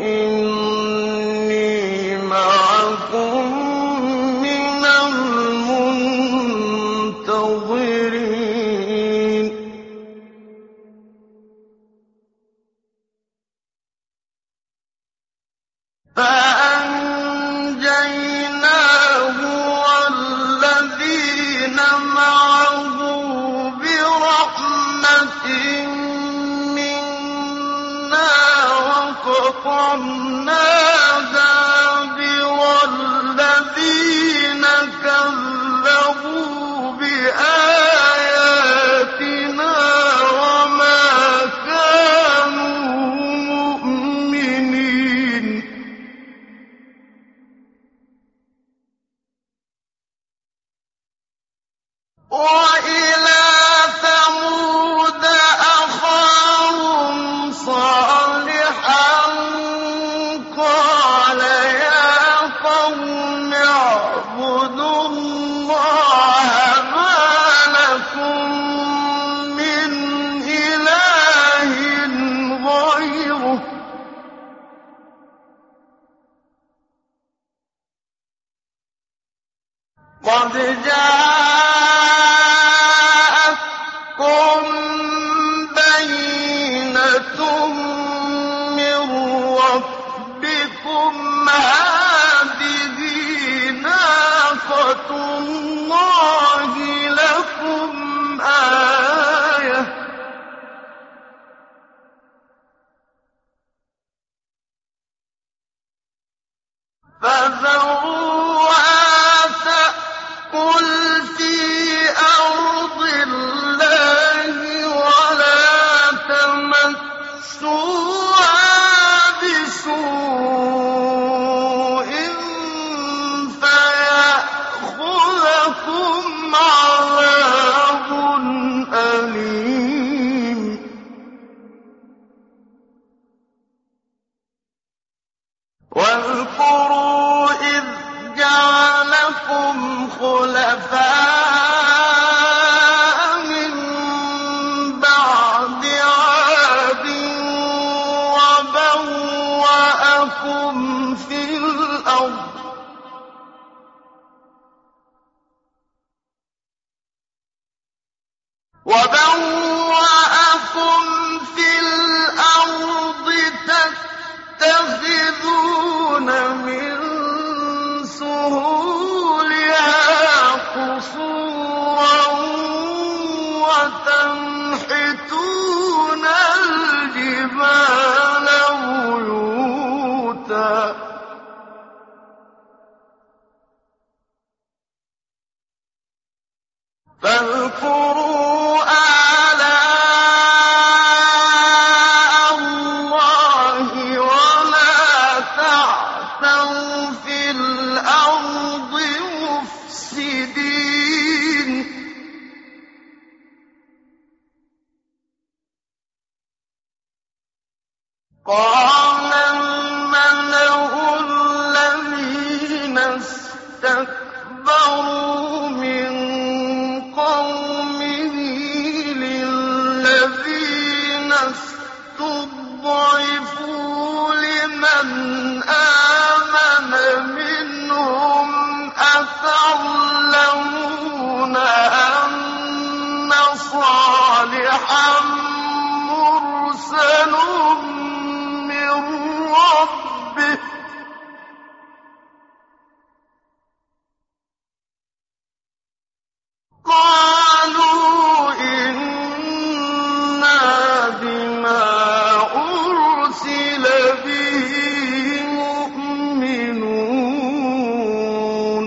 إني معكم من المنتظرين فأنجيناه والذين معه برحمة منا وقطعنا دابر الذين كذبوا بآياتنا وما كانوا مؤمنين وإلى ثمود أخاهم صالحا قال يا قوم اعبدوا الله ما لكم من إله غيره قد جاءتكم بينة من ربكم هذه ناقة الله لكم آية فذروها تأكل في أرض الله ولا تمسوها بسوء فيأخذكم عذاب أليم واذكروا إذ جعلكم خلفاء من بعد عاد وبوأكم في الأرض وبوأكم في الأرض فاذكروا آلاء الله ولا تعثوا في الأرض مفسدين. قال الملأ الذين استكبروا من قومه للذين استضعفوا لمن آمن منهم أتعلمون أن صالحا مرسل من ربه قالوا إنا بما أرسل به مؤمنون.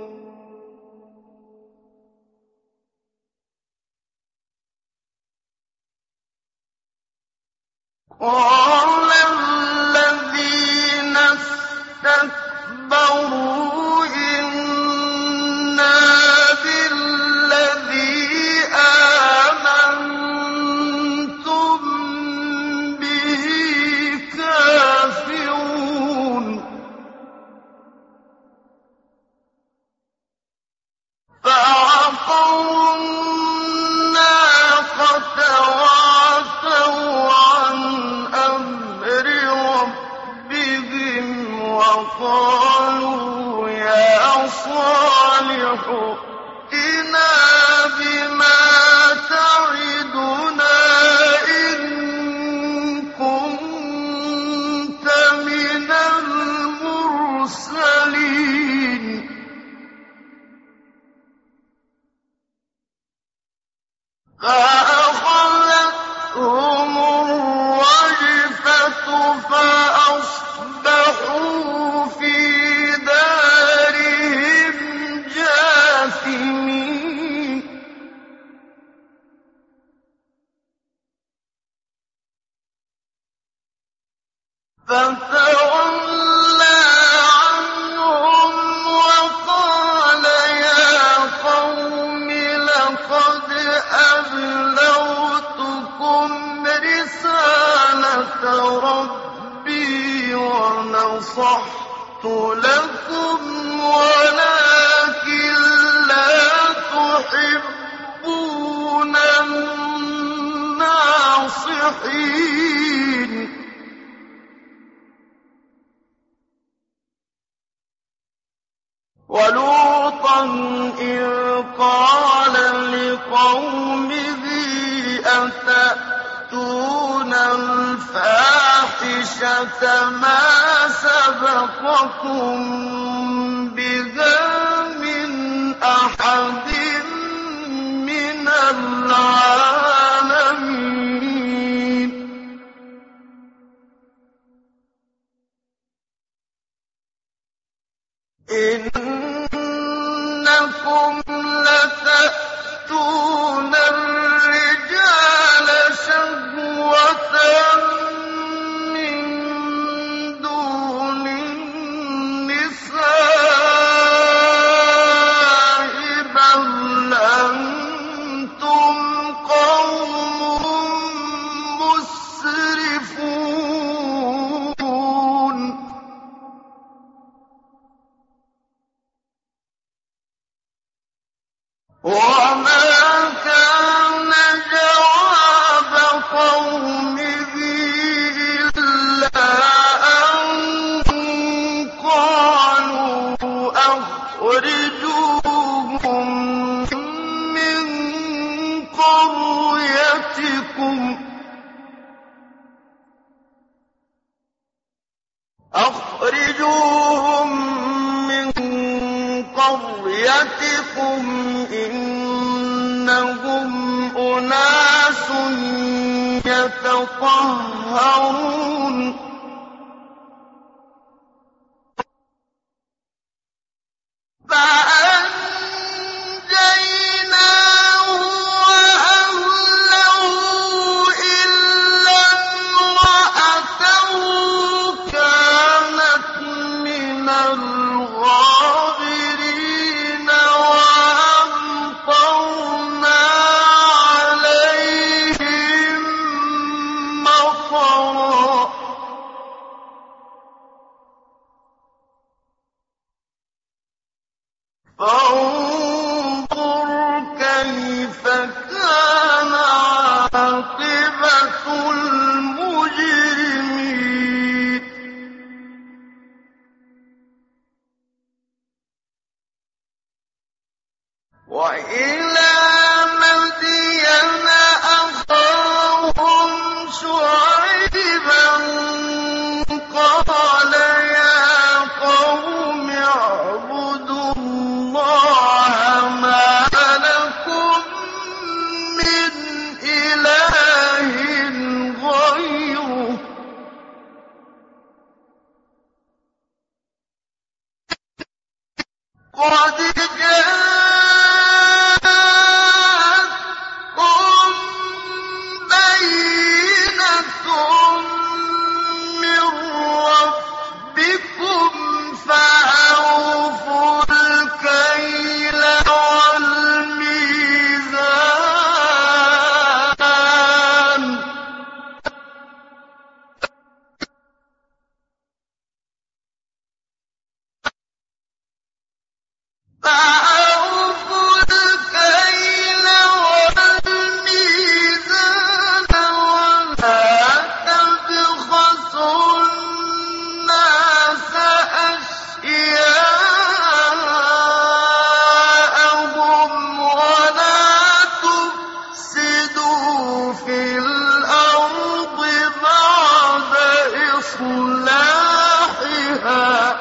قال الذين استكبروا إنا بالذي آمنتم به كافرون. فعقروا الناقة وعتوا عن أمر ربهم وقالوا يا صالح ائتنا بما تعدنا إن كنت من المرسلين. فأخذتهم الرجفة فأصبحوا في دارهم جاثمين. فتولى عنهم وقال يا قوم لقد أبلغتكم رسالة ربي ونصحت لكم ولكن لا تحبون الناصحين. ولوطا إذ قال لقومه أتأتون الفاحشة ما سبقكم بها من أحد من العالمين. إنكم لتأتون الرجال شهوة من دون النساء بل أنتم قوم مسرفون. وما كان جواب قومه إلا أن قالوا أخرجوهم من قريتكم أخرجوهم من قريتكم إنهم أناس يتطهرون. فأنجيناه الْغَابِرِينَ وَأَمْطَرْنَا عَلَيْهِم مَّطَرًا ۖ فَانظُرْ كَيْفَ كَانَ عَاقِبَةُ الْمُجْرِمِينَ. وَإِلَىٰ مَدْيَنَ أَخَاهُمْ شُعَيْبًا قَالَ يَا قَوْمِ اعْبُدُوا اللَّهَ مَا لَكُم مِّنْ إِلَٰهٍ غَيْرُهُ قَدْ جَاءَتْكُم بَيِّنَةٌ مِّن رَّبِّكُمْ فَأَوْفُوا الْكَيْلَ وَالْمِيزَانَ فَأَوْفُوا الْكَيْلَ وَالْمِيزَانَ وَلَا تَبْخَسُوا النَّاسَ أَشْيَاءَهُمْ وَلَا تُفْسِدُوا فِي الْأَرْضِ بَعْدَ إِصْلَاحِهَا ۚ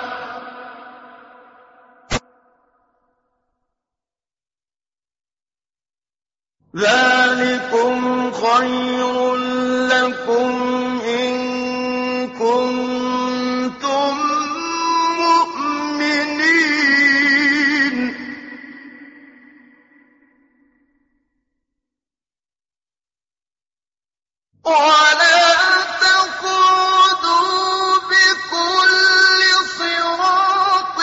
ذَٰلِكُمْ خَيْرٌ لَّكُمْ إِن كُنتُم مُّؤْمِنِينَ. وَلَا تَقْعُدُوا بِكُلِّ صِرَاطٍ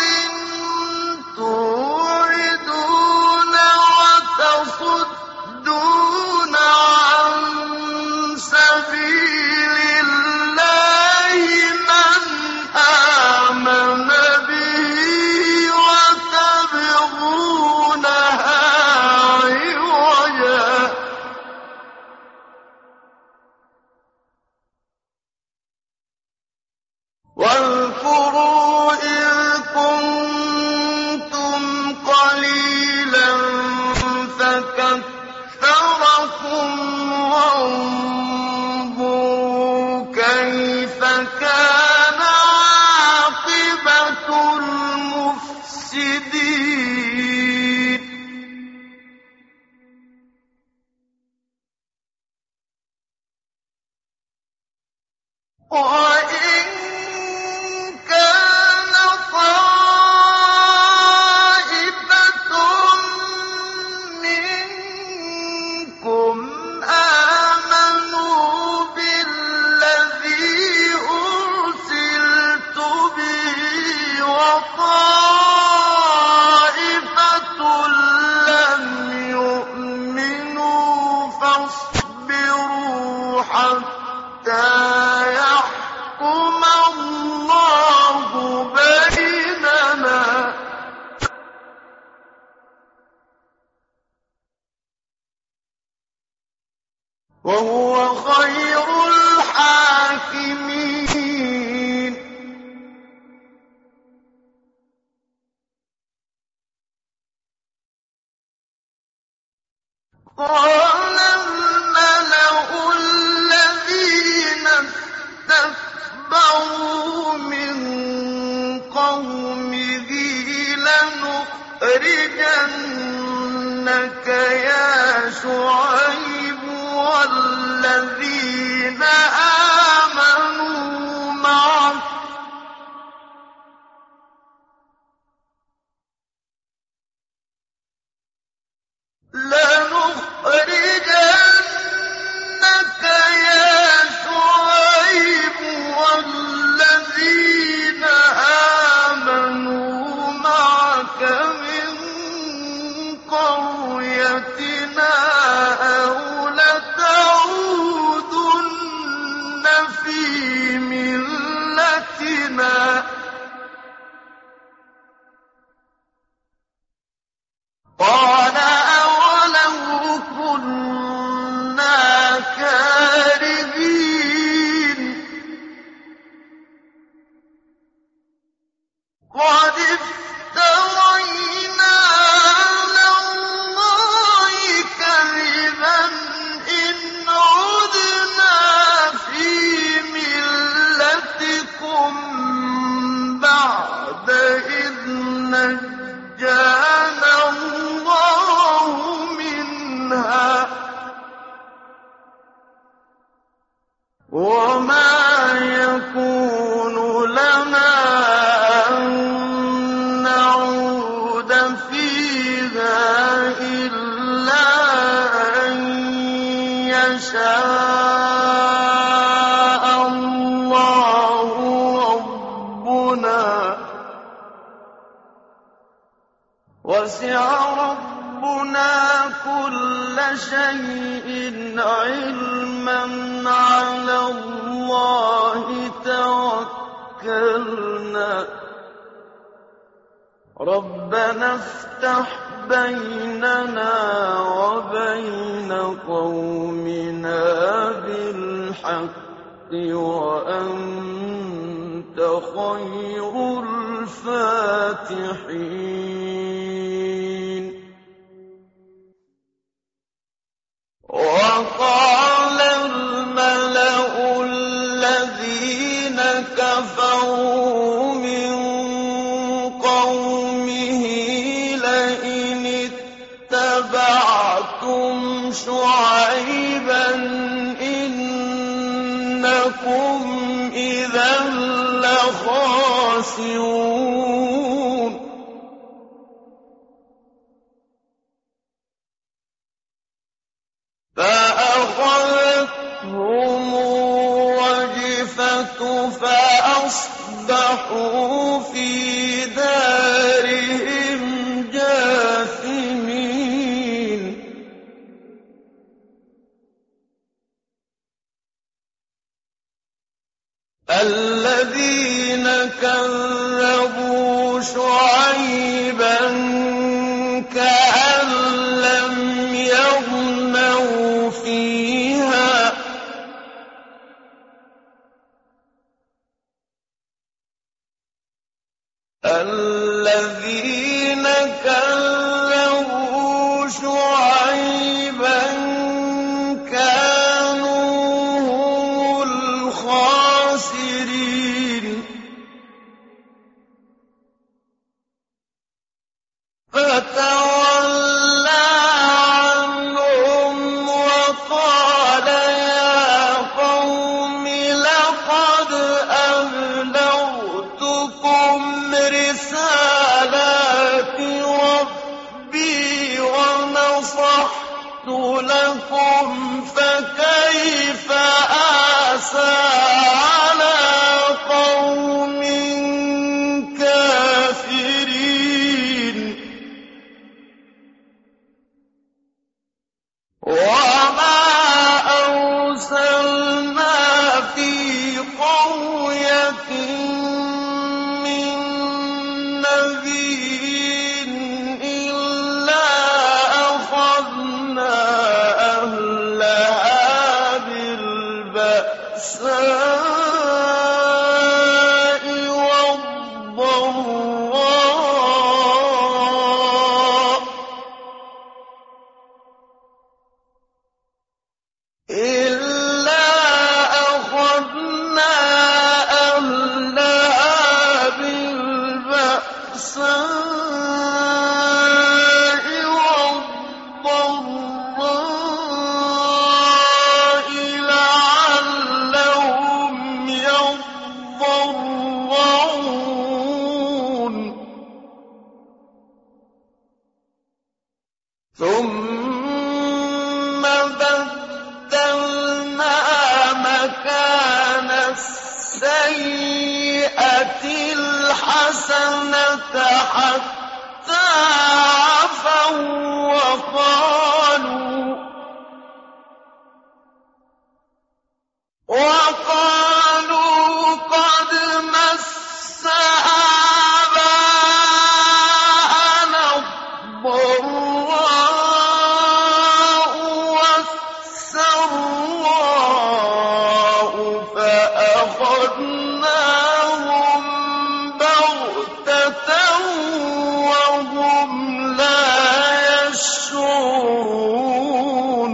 تُوعِدُونَ وَتَصُدُّونَ عَن سَبِيلِ اللَّهِ مَنْ آمَنَ بِهِ وَتَبْغُونَهَا عِوَجًا ۚ وَاذْكُرُوا إِذْ كُنتُمْ قَلِيلًا فَكَثَّرَكُمْ وَانظُرُوا كَيْفَ كَانَ عَاقِبَةُ الْمُفْسِدِينَ. وَإِن كَانَ طَائِفَةٌ مِّنكُمْ آمَنُوا بِالَّذِي أُرْسِلْتُ بِهِ وَطَائِفَةٌ لَّمْ يُؤْمِنُوا فَاصْبِرُوا حَتَّىٰ يَحْكُمَ اللَّهُ بَيْنَنَا ۚ وَهُوَ خَيْرُ الْحَاكِمِينَ. قَالَ الْمَلَأُ الَّذِينَ اسْتَكْبَرُوا مِن قَوْمِهِ لَنُخْرِجَنَّكَ يَا شُعَيْبُ وَالَّذِينَ آمَنُوا مَعَكَ لَنُخْرِجَنَّكَ يَا شُعَيْبُ وَالَّذِينَ آمَنُوا من قريتنا أو لتعودن في ملتنا قال أولو كنا كارهين قد افترينا على الله كذبا إن عدنا في ملتكم بعد إذ نجانا الله منها وما يكون لنا أن نعود فيها إلا أن يشاء الله ربنا وسع ربنا كل شيء علما على الله توكلنا ربنا افتح بيننا وبين قومنا بالحق وأنت خير الفاتحين وقال الملأ الذين كفروا من قومه لئن اتبعتم شعيبا إنكم إذا لخاسرون فأخذتهم الرجفة فأصبحوا في دارهم جاثمين الذين كذبوا شعيبا كأن لم يغنوا فيها الذين كذبوا شعيبا كانوا هم الخاسرين فتولى عنهم وقال يا قوم لقد أبلغتكم رسالات ربي ونصحت لكم فكيف آسى على قوم كافرين وما أرسلنا في قرية من نبي إلا أخذنا أهلها بالبأساء والضراء إلا أخذنا أهلها بالبأساء والضراء لعلهم يضرعون ثم بدلنا مكان السيئة الحسنة حتى وقالوا وقالوا قد مس آباءنا الضراء والسراء فأخذناهم بغتة وهم لا يشعرون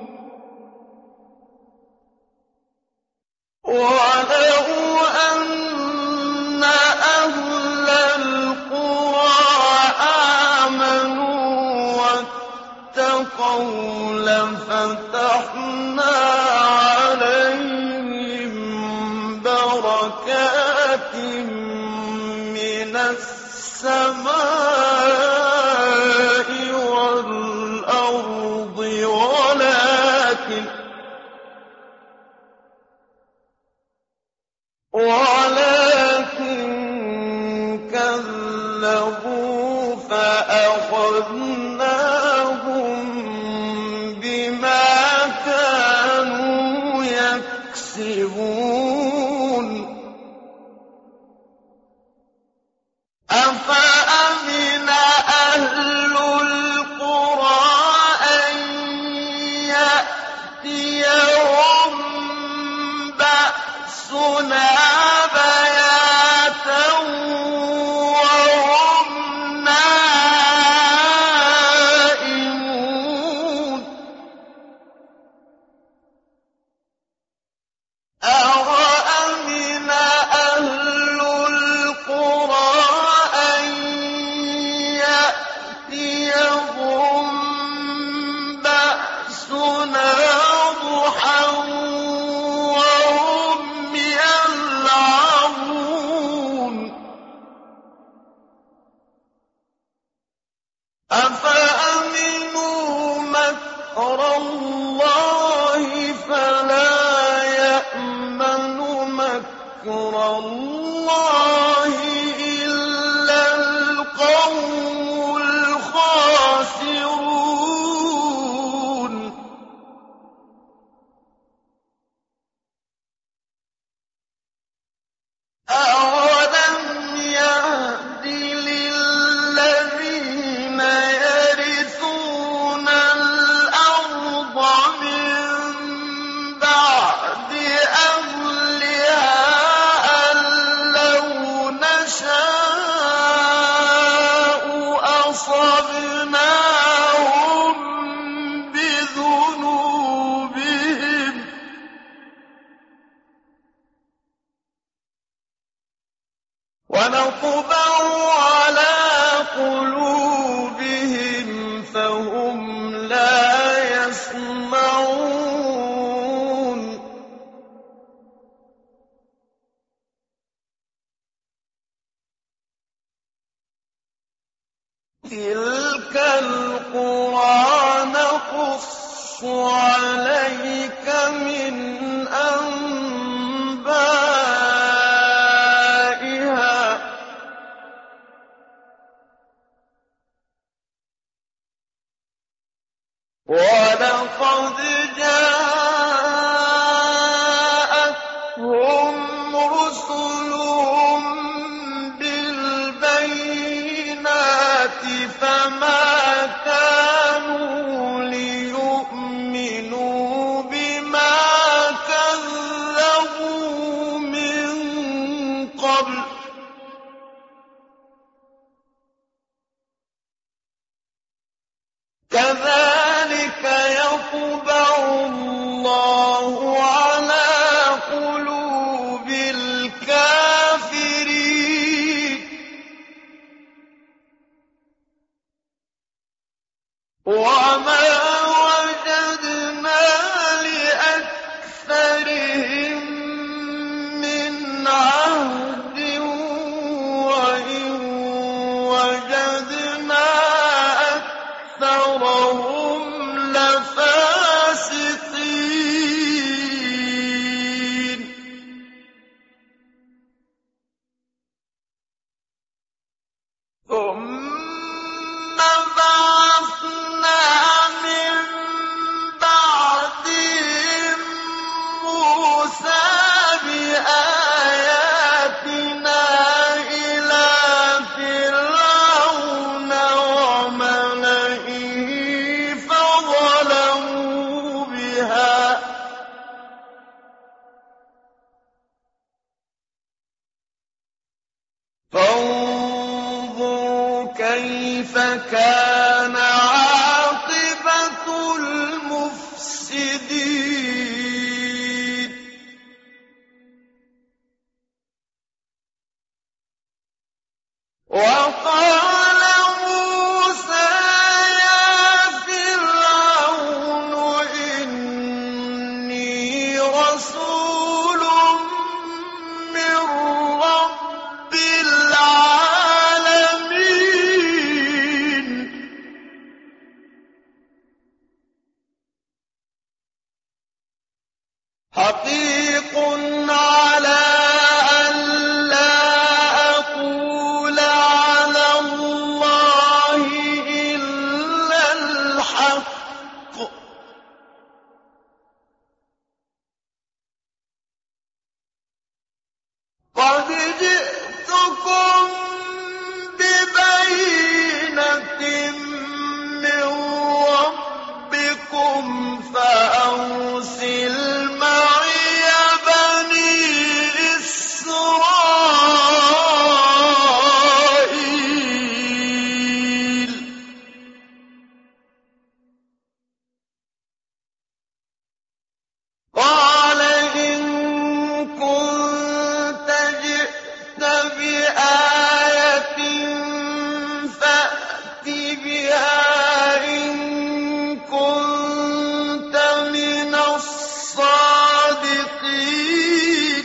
ولو أن أهل القرى آمنوا واتقوا لفتحنا عليهم بركات من السماء والأرض ولكن ولكن كذبوا فأخذناهم بما كانوا يكسبون أفأمن أهل القرى أن يأتيهم بأسنا بياتا وهم نائمون أَوَأَمِنَ أَهْلُ الْقُرَىٰ أَن يَأْتِيَهُم بَأْسُنَا ضُحًى وَهُمْ يَلْعَبُونَ أَفَأَمِنُوا مَكْرَ اللَّهِ فَلَا يَأْمَنُ مَكْرَ اللَّهِ إِلَّا الْقَوْمُ الْخَاسِرُونَ أَوَلَمْ يَهْدِ لِلَّذِينَ يَرِثُونَ الْأَرْضَ مِن بَعْدِ أَهْلِهَا أَن لَّوْ نَشَاءُ أَصَبْنَاهُم بِذُنُوبِهِمْ وَنَطْبَعُ عَلَىٰ قُلُوبِهِمْ فَهُمْ لَا يَسْمَعُونَ تِلْكَ الْقُرَىٰ نَقُصُّ عَلَيْكَ مِنْ أَنبَائِهَا ۚ وَلَقَدْ جَاءَتْهُمْ رُسُلُهُم بِالْبَيِّنَاتِ فَمَا كَانُوا لِيُؤْمِنُوا بِمَا كَذَّبُوا مِن قَبْلُ ۚ كَذَٰلِكَ يَطْبَعُ اللَّهُ عَلَىٰ قُلُوبِ الْكَافِرِينَ وَمَا وَجَدْنَا لِأَكْثَرِهِم مِّنْ عَهْدٍ وَإِن وَجَدْنَا أَكْثَرَهُمْ لَفَاسِقِينَ ثُمَّ بَعَثْنَا كيف كان عاقبة المفسدين وقال موسى يا فرعون إني رسول من رب العالمين حقيق على أن لا أقول على الله إلا الحق قد جئتكم ببينة من ربكم فأرسل معي بني إسرائيل قال إن كنت جئت بآية فأت بها إن كنت من الصادقين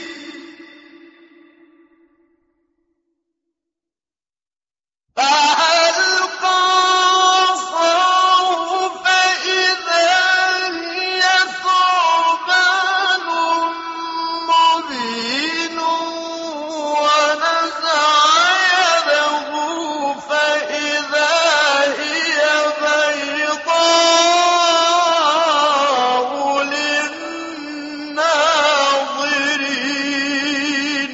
فألقى عصاه فإذا هي ثعبان مبين ونزع يده فإذا هي بيضاء للناظرين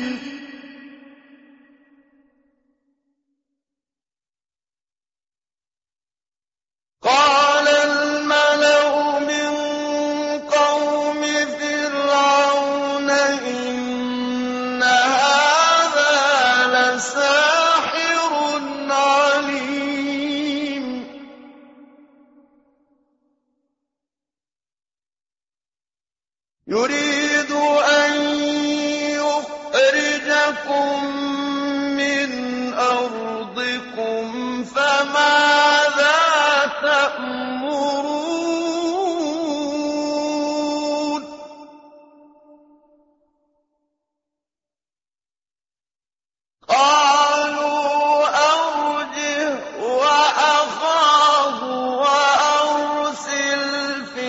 قال الملأ من قوم فرعون إن هذا لساحر عليم يريد أن يخرجكم من أرضكم فماذا تأمرون قالوا أرجه وأخاه وأرسل في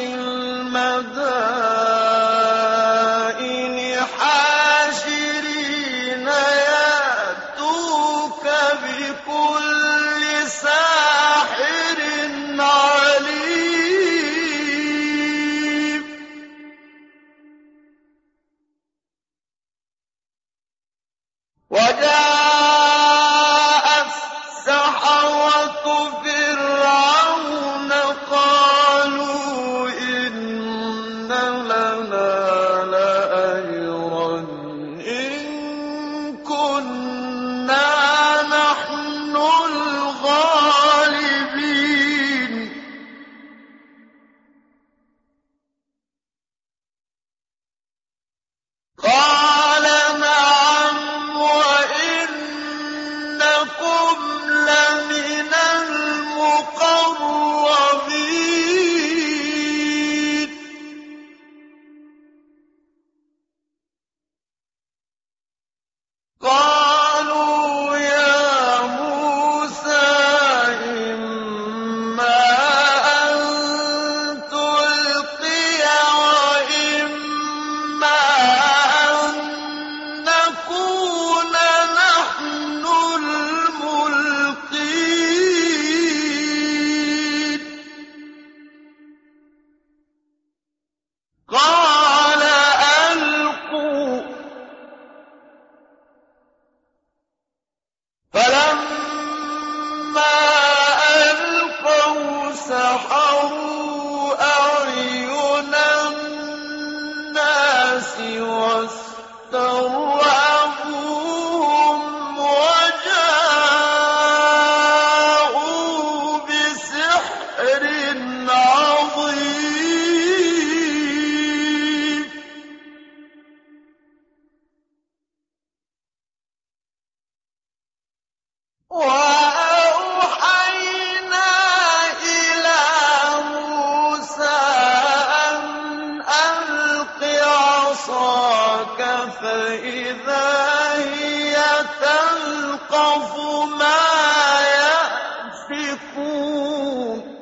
المدائن حاشرين يأتوك بكل ساحر عليم وجاء السحرة فرعون قالوا إن لنا لأجرا إن كنا نحن الغالبين قال نعم وإنكم لمن المقربين يَصِفُونَ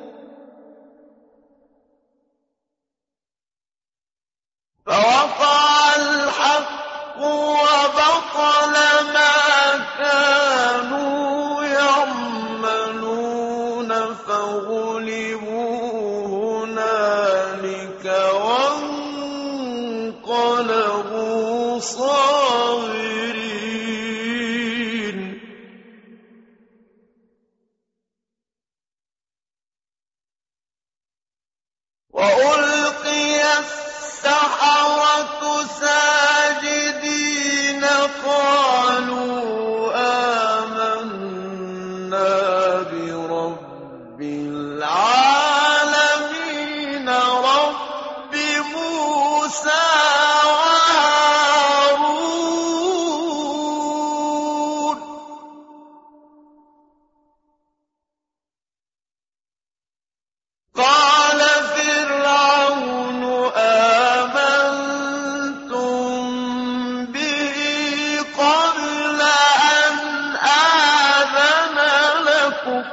فَوَقَعَ الْحَقُّ وَبَطَلَ مَا كَانُوا يَعْمَلُونَ فَغُلِبُوا هُنَالِكَ وَانقَلَبُوا صَاغِرِينَ وَأُلْقِيَ السَّحَرَةُ سَاجِدِينَ قَالُوا آمَنَّا بِرَبِّ الْعَالَمِينَ رَبِّ مُوسَىٰ وَهَارُونَ قَالَ فِرْعَوْنُ آمَنتُم بِهِ قَبْلَ أَنْ آذَنَ لَكُمْ ۖ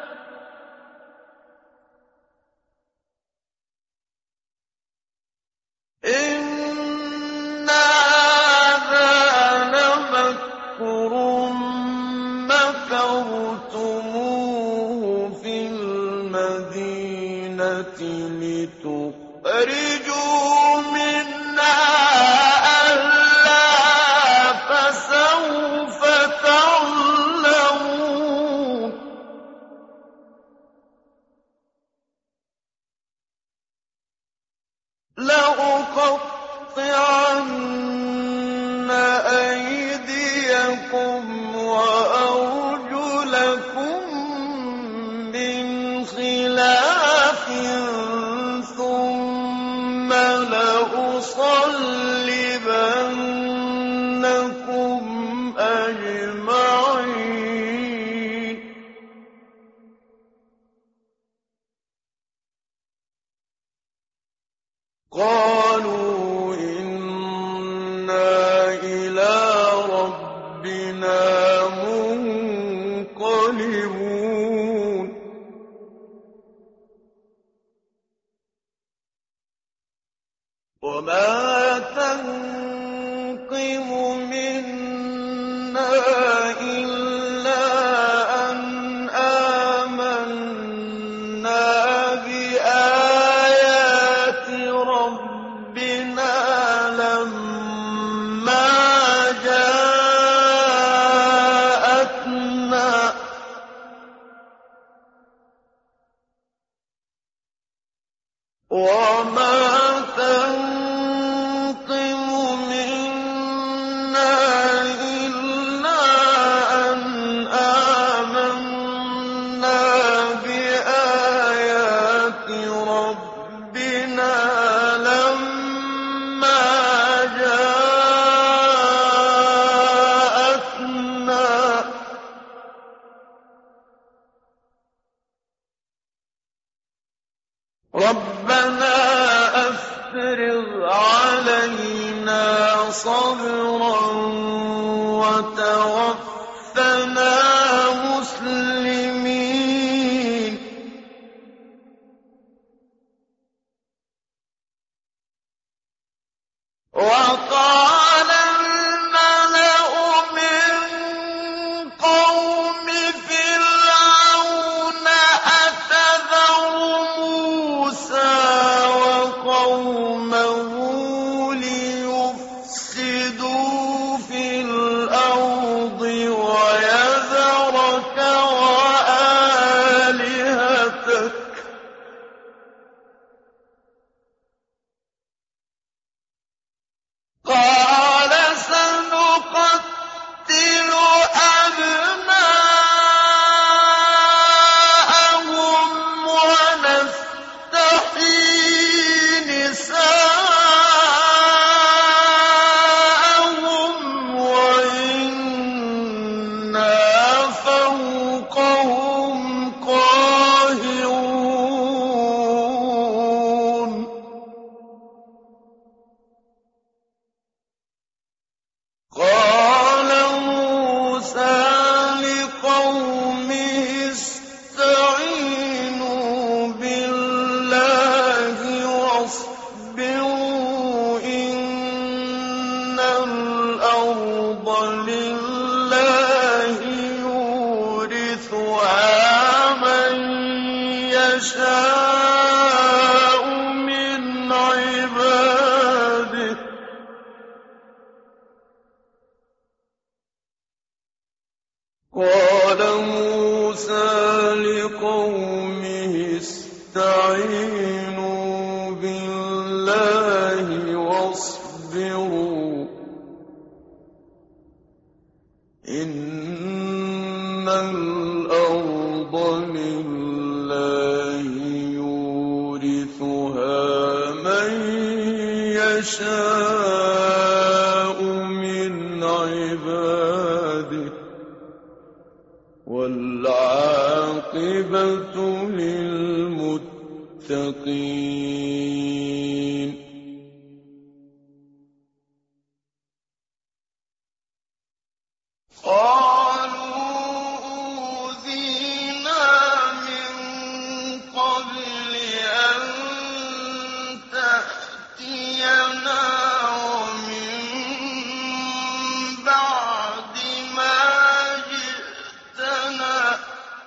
إِنَّ هَٰذَا لَمَكْرٌ مَّكَرْتُمُوهُ فِي الْمَدِينَةِ لِتُخْرِجُوا مِنْهَا أَهْلَهَا فَسَوْفَ تَعْلَمُونَ لَأُقَطِّعَنَّ أَيْدِيَكُمْ وَأَرْجُلَكُم مِّنْ خِلَافٍ ثُمَّ لَأُصَلِّبَنَّكُمْ أَجْمَعِينَ قَالُوا إِنَّا إِلَىٰ رَبِّنَا مُنقَلِبُونَ وَمَا تَنقِمُ مِنَّا إِلَّا أَنْ آمَنَّا بِآيَاتِ رَبِّنَا لَمَّا جَاءَتْنَا ۚ وَمَا تَنقِمُ مِنَّا إِلَّا أَنْ آمَنَّا بِآيَاتِ رَبِّنَا لَمَّا جَاءَتْنَا ۚ رَبَّنَا أَفْرِغْ عَلَيْنَا صَبْرًا وَتَوَفَّنَا مُسْلِمِينَ وَقَالَ الْمَلَأُ مِن قَوْمِ فِرْعَوْنَ أَتَذَرُ مُوسَىٰ وَقَوْمَهُ لِيُفْسِدُوا فِي الْأَرْضِ يَشَاءُ مِنْ عِبَادِهِ ۚ قَالَ مُوسَىٰ لِقَوْمِهِ اسْتَعِينُوا بِاللَّهِ وَاصْبِرُوا ۖ إِنَّ الْأَرْضَ لِلَّهِ يُورِثُهَا مَن يَشَاءُ مِنْ عِبَادِهِ ۖ وَالْعَاقِبَةُ لِلْمُتَّقِينَ. قَالُوا أُوذِينَا مِن قَبْلِ أَن تَأْتِيَنَا وَمِن بَعْدِ مَا جِئْتَنَا ۚ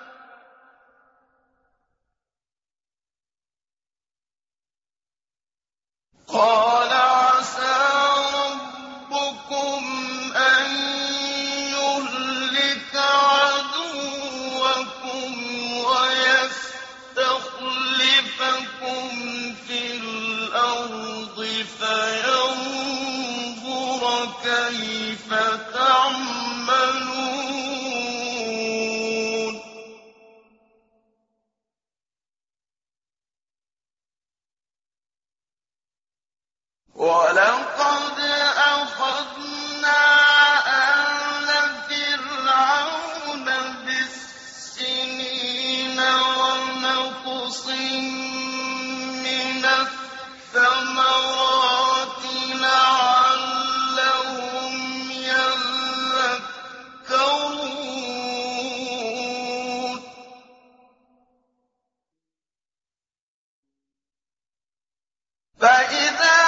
قَالَ عَسَىٰ رَبُّكُمْ أَن يُهْلِكَ عَدُوَّكُمْ وَيَسْتَخْلِفَكُمْ فِي الْأَرْضِ فَيَنظُرَ كَيْفَ تَعْمَلُونَ. وَلَقَدْ أَخَذْنَا آلَ فِرْعَوْنَ بِالسِّنِينَ وَنَقْصٍ مِّنَ الثَّمَرَاتِ لَعَلَّهُمْ يَذَّكَّرُونَ. فَإِذَا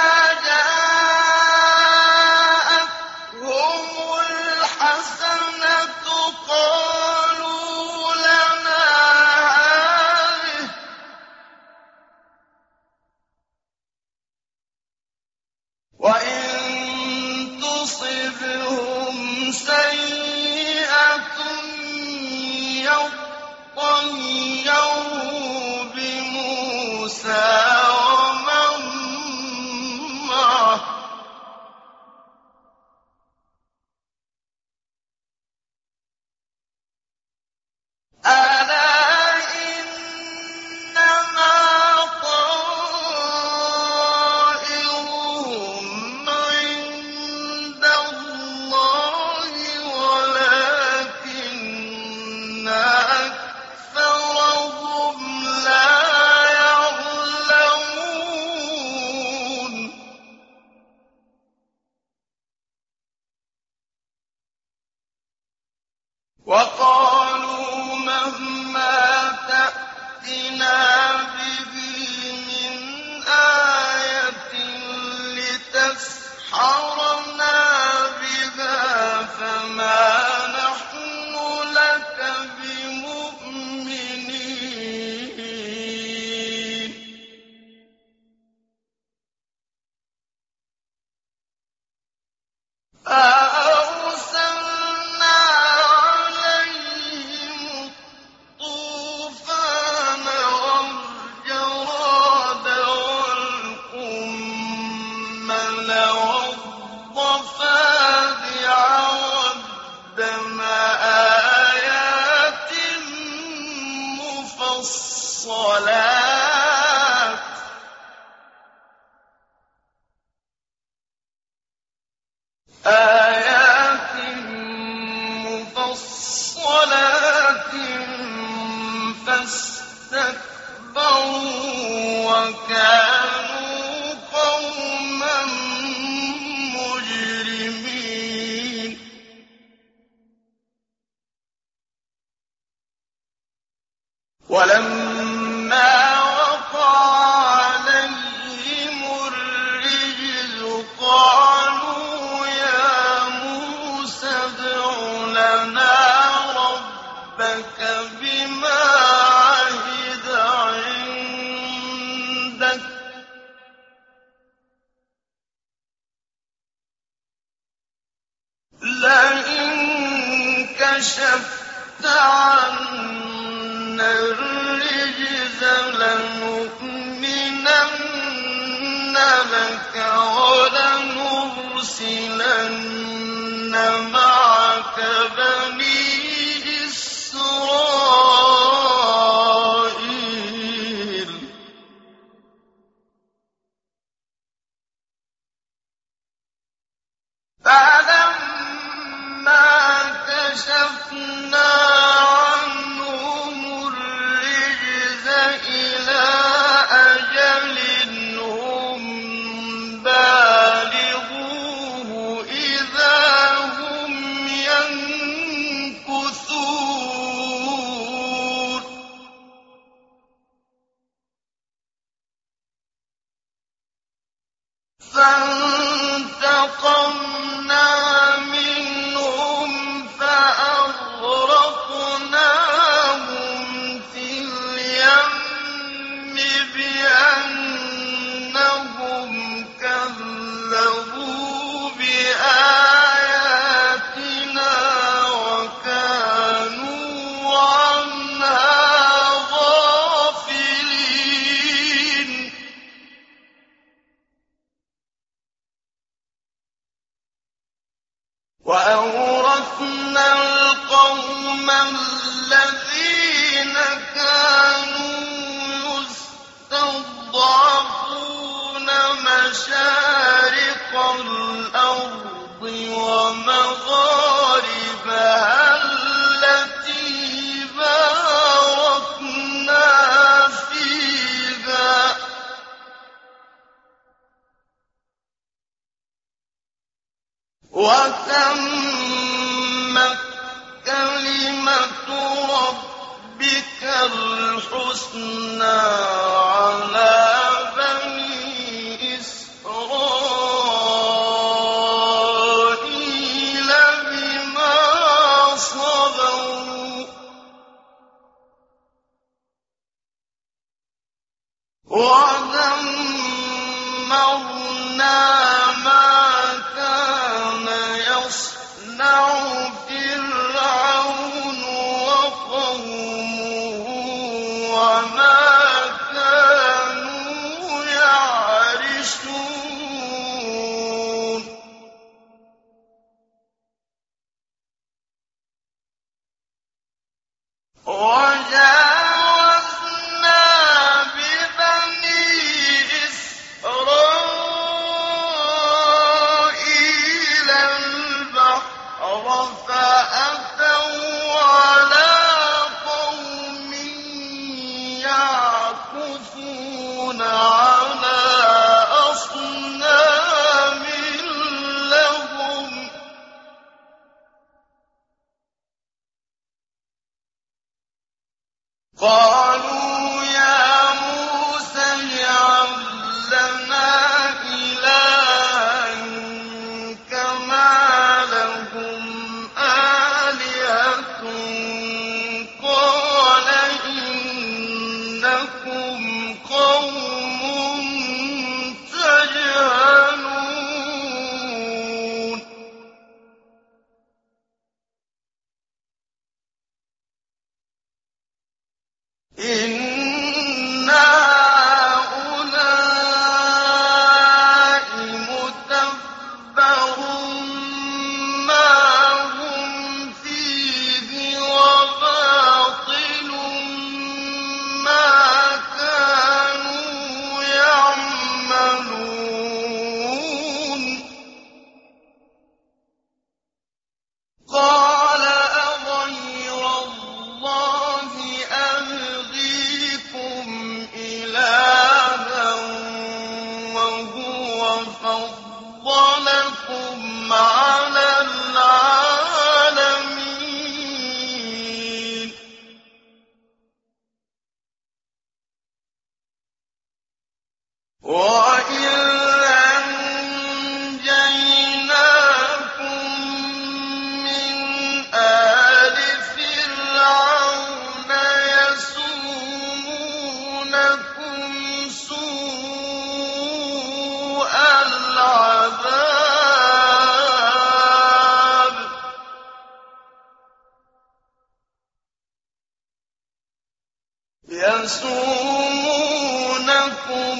جَاءَتْهُمُ الْحَسَنَةُ قَالُوا لَنَا هَٰذِهِ ۖ وَإِن تُصِبْهُمْ سَيِّئَةٌ يَطَّيَّرُوا بِمُوسَىٰ وَمَن مَّعَهُ ۗ أَلَا إِنَّمَا طَائِرُهُمْ عِندَ اللَّهِ وَلَٰكِنَّ أَكْثَرَهُمْ لَا يَعْلَمُونَ. وَقَالُوا مَهْمَا تَأْتِنَا بِهِ مِنْ آيَةٍ لِّتَسْحَرَنَا بِهَا فَمَا نَحْنُ لَكَ بِمُؤْمِنِينَ. فَأَرْسَلْنَا عَلَيْهِمُ الطُّوفَانَ وَالْجَرَادَ وَالْقُمَّلَ وَالضَّفَادِعَ وَالدَّمَ آيَاتٍ مُّفَصَّلَاتٍ آيَاتٍ مُّفَصَّلَاتٍ فَاسْتَكْبَرُوا وَكَانُوا قَوْمًا مُّجْرِمِينَ. وَلَمَّا وَقَعَ عَلَيْهِمُ الرِّجْزُ قَالُوا يَا مُوسَى ادْعُ لَنَا رَبَّكَ بِمَا عَهِدَ عِندَكَ لنؤمنن لك ولنرسلن معك بني إسرائيل فلما كشفنا عنهم الرجز إلى أجل هم بالغوه إذا هم ينكثون فانتقمنا منهم فأغرقناهم في اليم بأنهم كذبوا بآياتنا وكانوا عنها غافلين وأورثنا القوم الذين كانوا يستضعفون مشارق الأرض ومغاربها التي باركنا فيها وتمت كلمة ربك الحسنى على بني إسرائيل بما صبروا ودمرنا ما كان يصنع فرعون وقومه وما كانوا يعرشون وجاوزنا ببني إسرائيل البحر فأتوا على قوم يعكفون على أصنام لهم قالوا يا موسى اجعل لنا إلها كما لهم آلهة قال إنكم قوم تجهلون إن هؤلاء متبر ما هم فيه وباطل ما كانوا يعملون قال أغير الله أبغيكم إلها وهو فضلكم على العالمين وإذ أنجيناكم من آل فرعون يسومونكم سوء العذاب يَسُومُونَكُمْ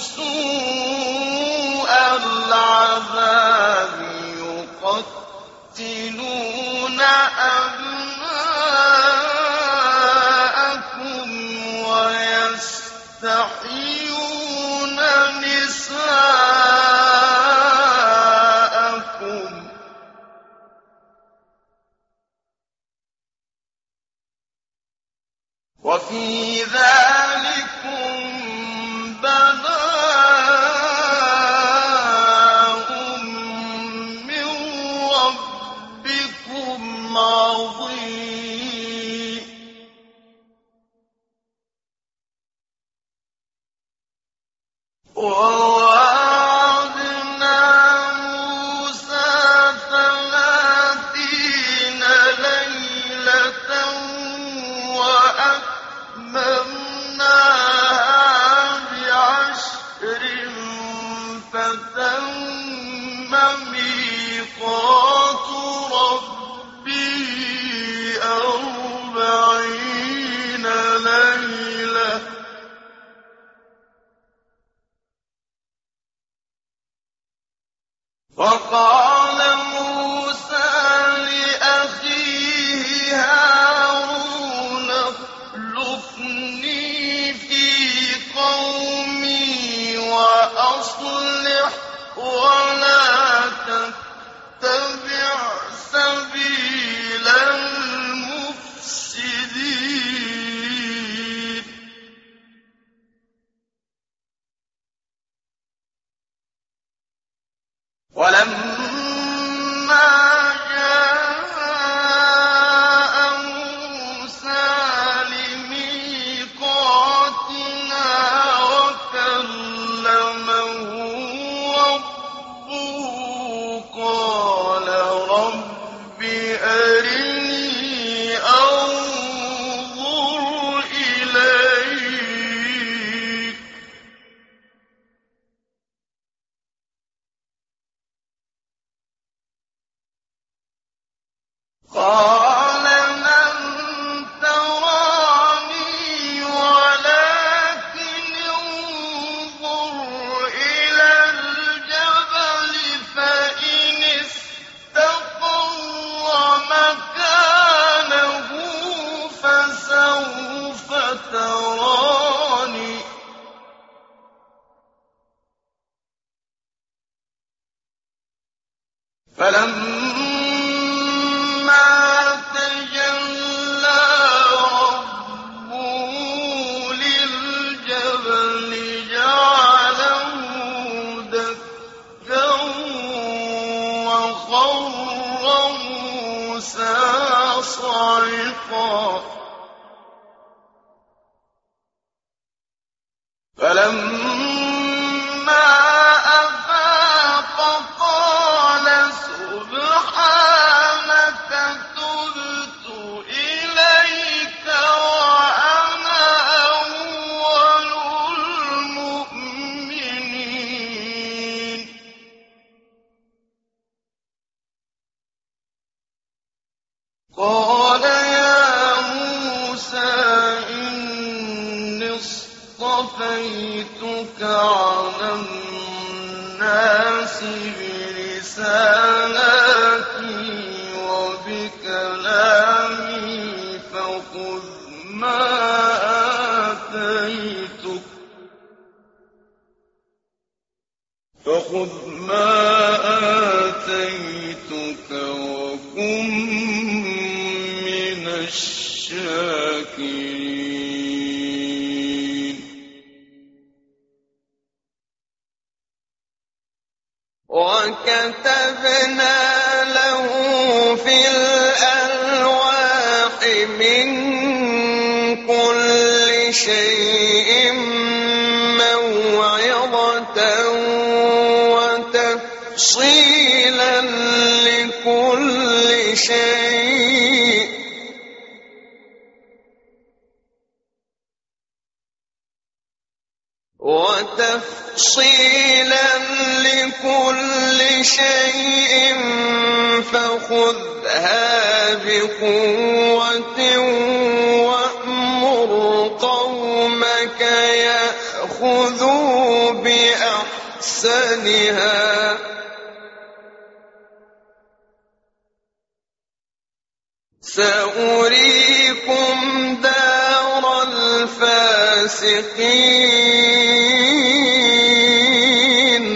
سُوءَ الْعَذَابِ يُقَتِّلُونَ أَبْنَاءَكُمْ وَيَسْتَحْيُونَ نِسَاءَكُمْ ۚ وَفِي ذَٰلِكُم بَلَاءٌ مِّن رَّبِّكُمْ عَظِيمٌ. وَوَاعَدْنَا مُوسَىٰ ثَلَاثِينَ لَيْلَةً وَأَتْمَمْنَاهَا بِعَشْرٍ فَتَمَّ مِيقَاتُ رَبِّهِ أَرْبَعِينَ لَيْلَةً ۚ وَقَالَ مُوسَىٰ لِأَخِيهِ هَارُونَ اخْلُفْنِي فِي قَوْمِي وَأَصْلِحْ وَلَا تَتَّبِعْ سَبِيلَ الْمُفْسِدِينَ. وَلَمَّا جَاءَ مُوسَىٰ لِمِيقَاتِنَا وَكَلَّمَهُ رَبُّهُ قَالَ رَبِّ أَرِنِي أَنظُرْ إِلَيْكَ ۚ قَالَ لَن تَرَانِي وَلَٰكِنِ انظُرْ إِلَى الْجَبَلِ فَإِنِ اسْتَقَرَّ مَكَانَهُ فَسَوْفَ تَرَانِي ۚ فَلَمَّا تَجَلَّىٰ رَبُّهُ لِلْجَبَلِ جَعَلَهُ دَكًّا وَخَرَّ مُوسَىٰ صَعِقًا ۚ فَلَمَّا أَفَاقَ قَالَ سُبْحَانَكَ تُبْتُ إِلَيْكَ وَأَنَا أَوَّلُ الْمُؤْمِنِينَ. قَالَ يَا مُوسَىٰ إِنِّي اصْطَفَيْتُكَ عَلَى النَّاسِ بِرِسَالَاتِي وَبِكَلَامِي فَخُذْ مَا آتَيْتُكَ فَخُذْ مَا آتَيْتُكَ وَكُن مِّنَ الشَّاكِرِينَ. وَكَتَبْنَا لَهُ فِي الْأَلْوَاحِ مِن كُلِّ شَيْءٍ مَّوْعِظَةً وَتَفْصِيلًا لِّكُلِّ شَيْءٍ ۚ وَتَفْصِيلًا لِّكُلِّ شَيْءٍ فَخُذْهَا بِقُوَّةٍ وَأْمُرْ قومك يأخذوا بأحسنها سأريكم دار الفاسقين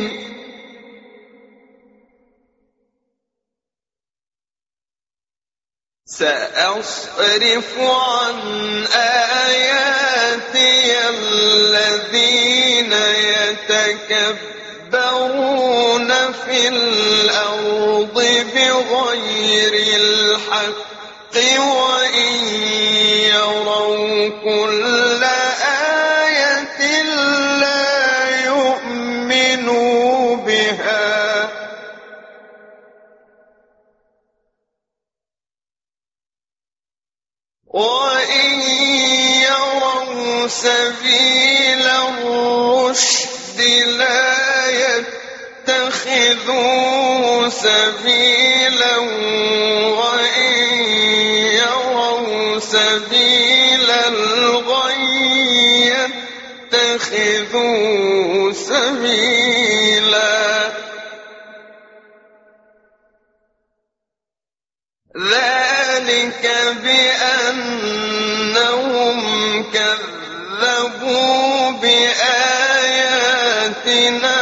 سأصرف عن آياتي الذين يتكبرون في الأرض بغير الحق وإن يروا كل آية لا يؤمنوا بها وإن يروا سبيل الرشد لا يتخذوه سبيلا وإن يروا سبيل الغي يتخذوه سبيلا ذلك بأنهم كذبوا بآياتنا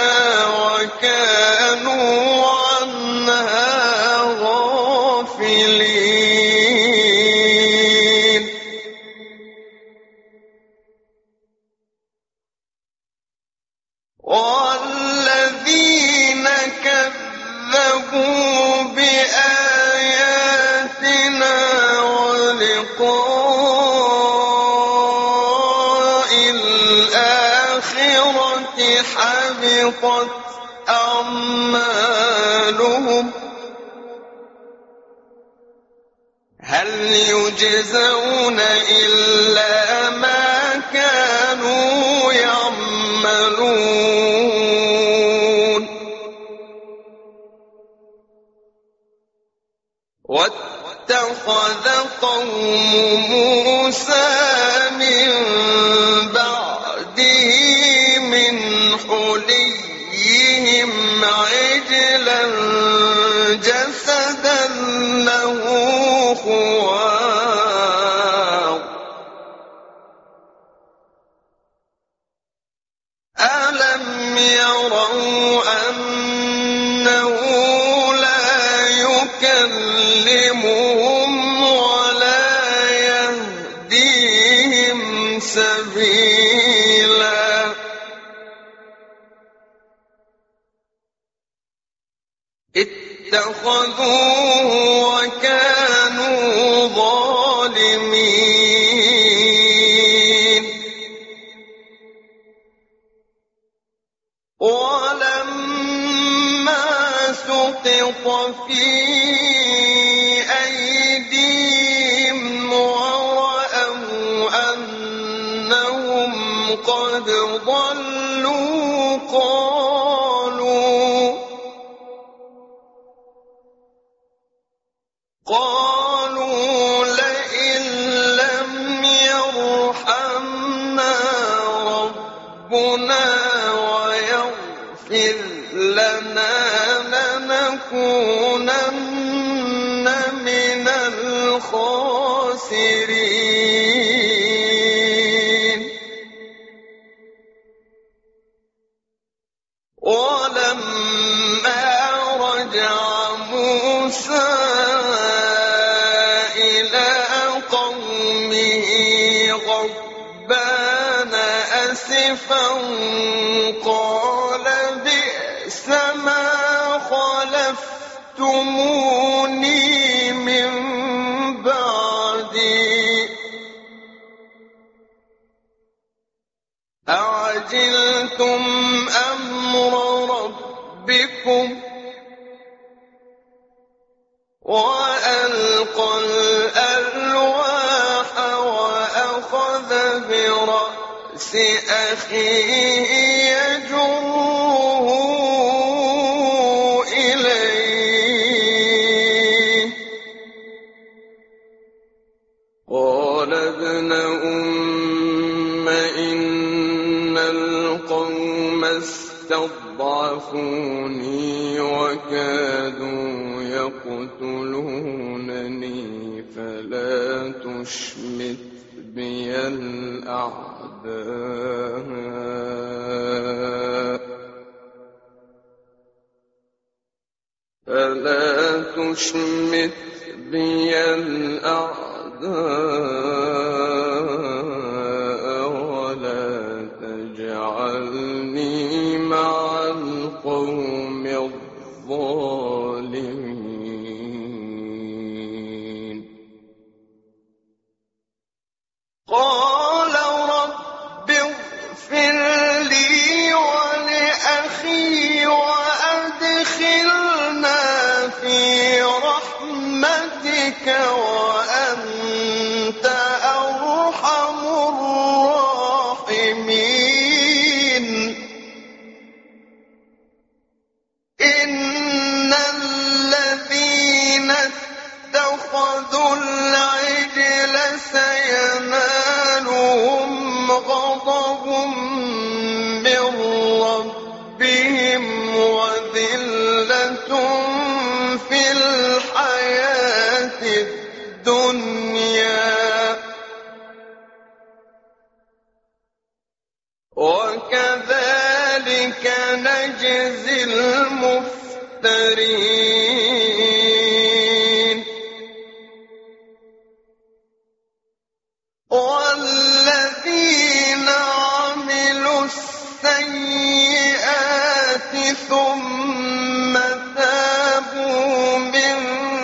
وكانوا عنها غافلين والذين كذبوا بآياتنا ولقاء الآخرة حبطت أعمالهم هل يجزون إلا ما كانوا يعملون واتخذ قوم موسى من بعده من حليهم عجلا جسدا له خوار ألم يروا أنه لا يكلمهم ولا يهديهم سبيلا اتخذوه وكانوا ظالمين ولما سقط في أيديهم ورأوا أنهم قد ضلوا قالوا قالوا لئن لم يرحمنا ربنا ويغفر لنا لنكونن من الخاسرين ولما رجع موسى إلى قومه غضبان أسفا قال بئس ما خلفتموني من بعدي أعجلتم أمر ربكم وألقى الألواح وأخذ برأس أخيه يجره إليه قال ابن أم إن القوم استضعفوني وكادوا يقتلونني فلا تشمت بي الأعداء فلا تشمت بي الأعداء ولا تجعلني مع القوم الظالمين. قال رب اغفر لي ولأخي وأدخلنا في رحمتك وأنت أرحم الراحمين. إن الذين اتخذوا العجل سينالهم غضب من ربهم وذلة في الحياة الدنيا وكذلك نجزي المفترين. والذين عملوا السيئات ثم تابوا من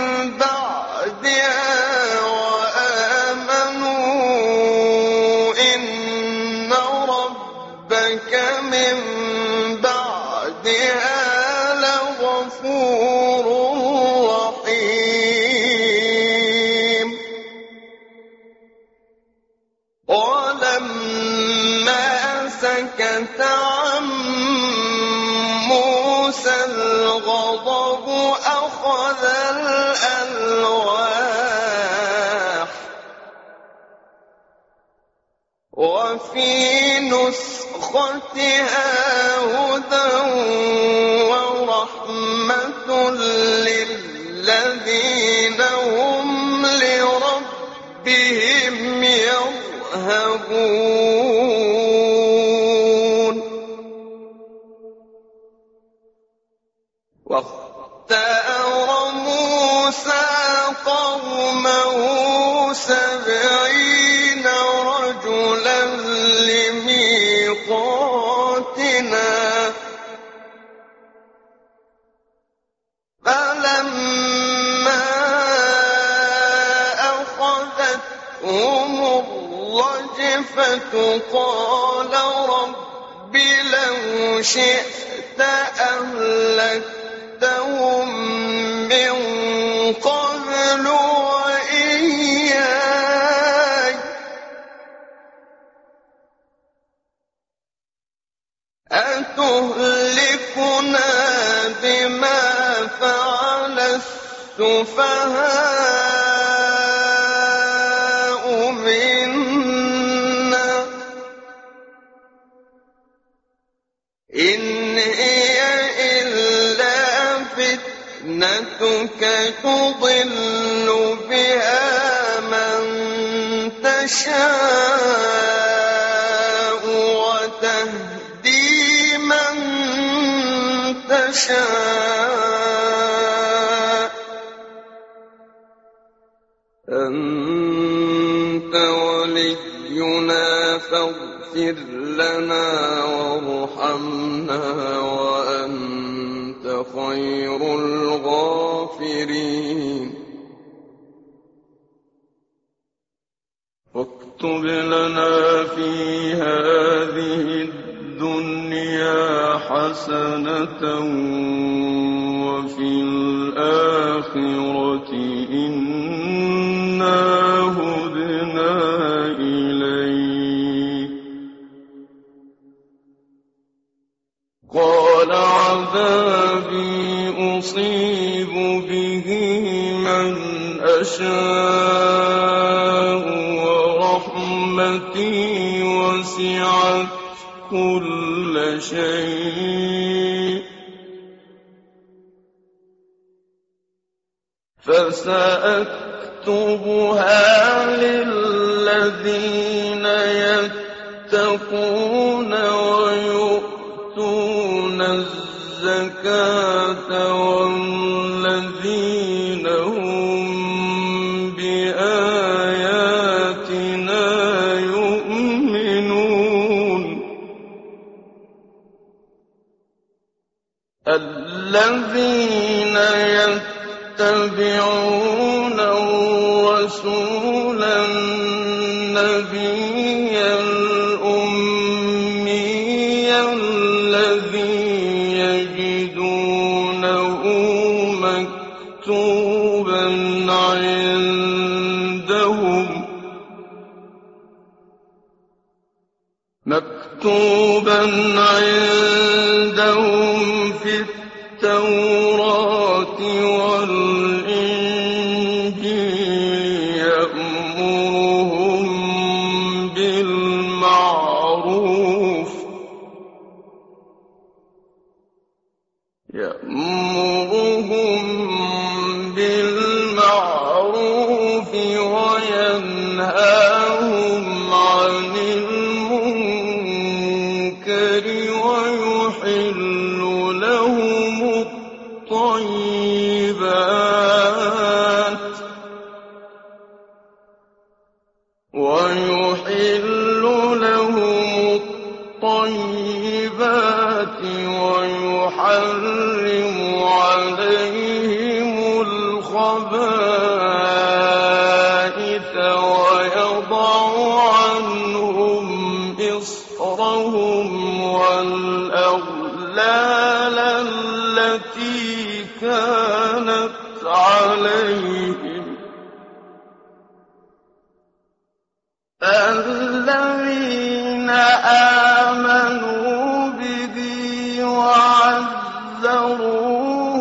بعدها وآمنوا إن ربك من بعدها لغفور رحيم. ولما سكت عن موسى الغضب أخذ الألواح وفي نسختها هدى ورحمة للذين هم لربهم يرهبون. واختار موسى قومه سبعين رجلا لميقاتنا فلما أخذتهم الرجفة قال رب لو شئت أهلكتهم من قبل وإياي أتهلكنا بما فعل السفهاء منا إن هي إلا فتنتك تضل بها من تشاء وتهدي من تشاء أنت ولينا فاغفر لنا وارحمنا وأنت خير الغافرين. واكتب لنا في هذه الدنيا حسنة وفي الآخرة إنا هدنا إليك. قال عذابي أصيب به من أشاء ورحمتي وسعت كل شيء فسأكتبها للذين يتقون ويؤتون الزكاة والذين هم بآياتنا يؤمنون الذين يتبعون الرسول النبي الأمي الذي يجدونه مكتوبا عندهم مكتوبا عندهم في التوراة والإنجيل يأمرهم بالمعروف يأمرهم بالمعروف وينهاهم عن المنكر ويحل لهم الطيبات ويحل لهم الطيبات ويحرم عليهم الخبائث ويضع عنهم إصرهم والأغلال التي كانت عليهم الذين آمنوا به وعزروه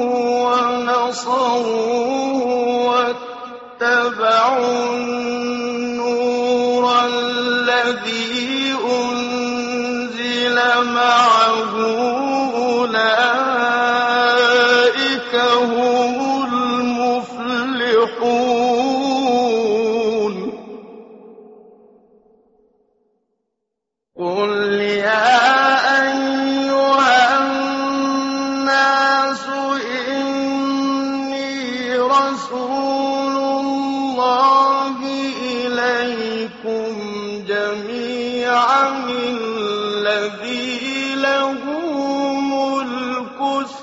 ونصروه واتبعوا النور الذي أنزل معه أولئك هم المفلحون قل يا أيها الناس إني رسول الله إليكم جميعا الذي له ملك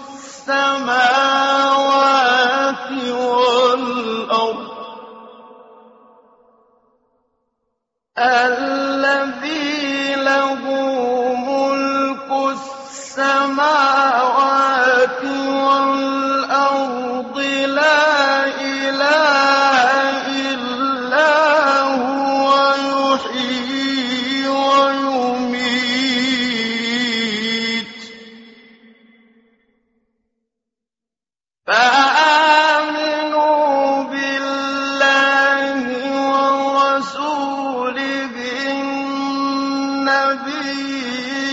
السماوات والأرض الذي له ملك السماوات والأرض لا إله إلا هو يحيي ويميت فآمنوا بالله ورسوله النبي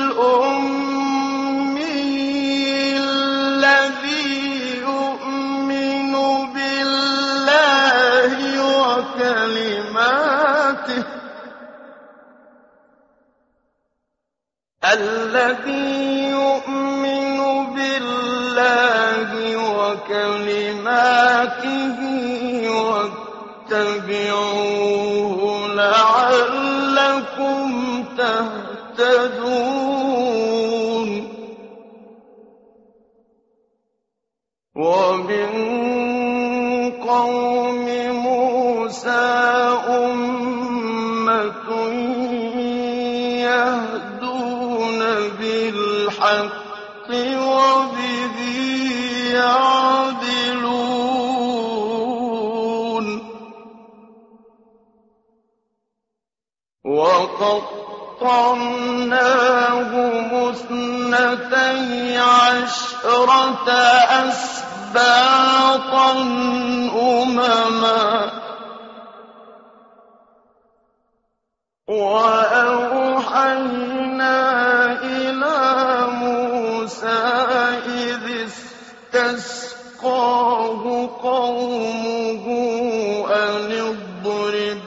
الأمي الذي يؤمن بالله وكلماته الذي يؤمن بالله وكلماته واتبعوه لعلكم تهتدون ومن قوم موسى أمة يهدون بالحق وبه يعدلون وقطعناهم اثنتي عشرة أسباطا أمما وأوحينا أوحينا إلى موسى إذ استسقاه قومه أن اضرب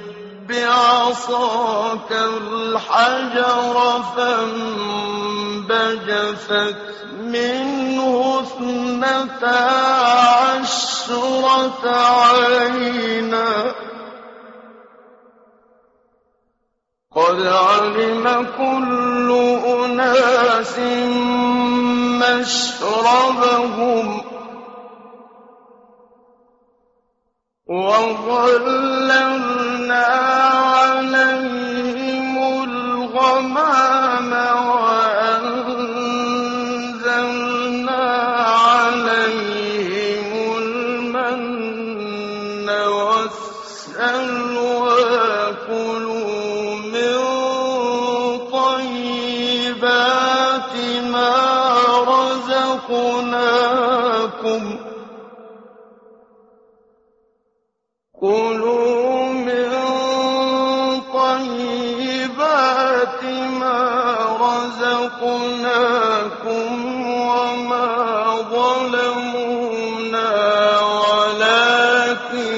بعصاك الحجر فانبجست منه اثنتا عشرة عينا قد علم كل أناس مشربهم وظللنا عليهم الغمام وأنزلنا عليهم المن والسلوى كلوا من طيبات ما رزقناكم كلوا من طيبات ما رزقناكم وما ظلمونا ولكن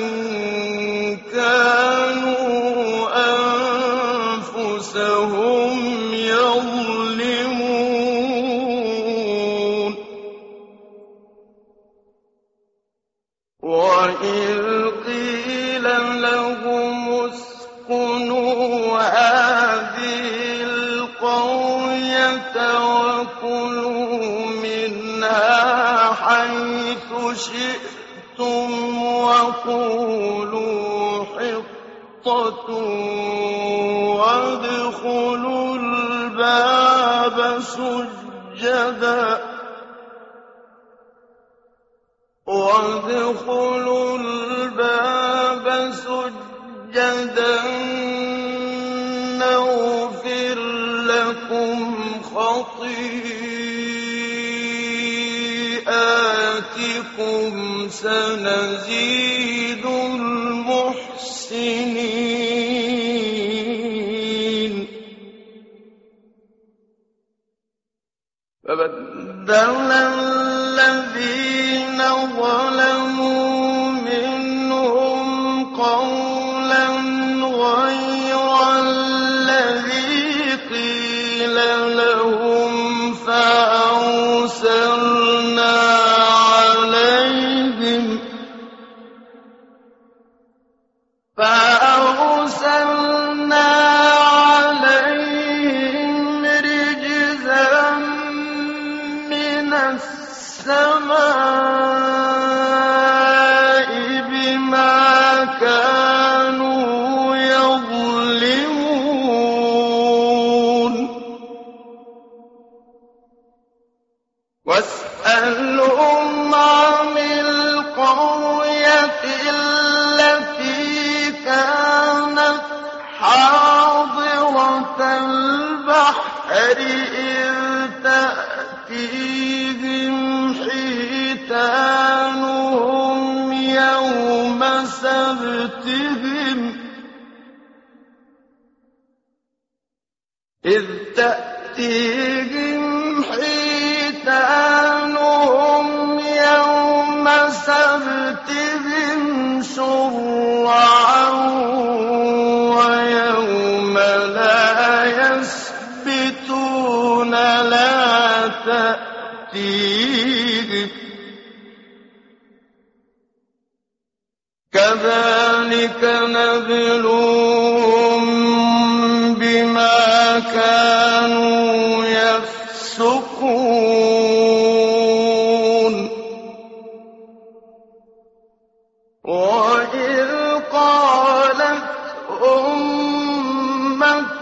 كانوا أنفسهم يظلمون وإذ قيل لهم اسكنوا هذه القرية وكلوا منها حيث شئتم وقولوا حطة وادخلوا الباب سجدا وادخلوا الباب سجدا نغفر لكم خطيئاتكم سنزيد المحسنين فبدل الذين ظلموا منهم قولا غير الذي قيل لهم فأرسلنا عليهم فأرسلنا عليهم رجزا من السماء بما كانوا يظلمون واسألهم عن القرية التي كانت حاضرة البحر إذ تأتيهم حيتانهم يوم سبتهم إذ تأتيهم حيتانهم يوم سبتهم شرعا ويوم لا يسبتون لا تأتيهم كذلك نبلوهم بما كانوا يفسقون وإذ قالت أمة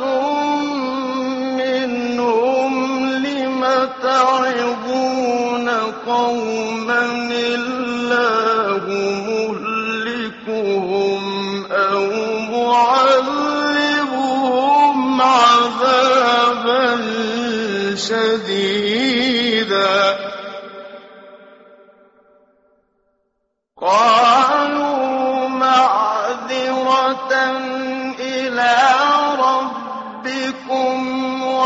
منهم لم تعظون قوما الله مهلكهم أو معذبهم عذابا شديدا قالوا معذرة إلى ربكم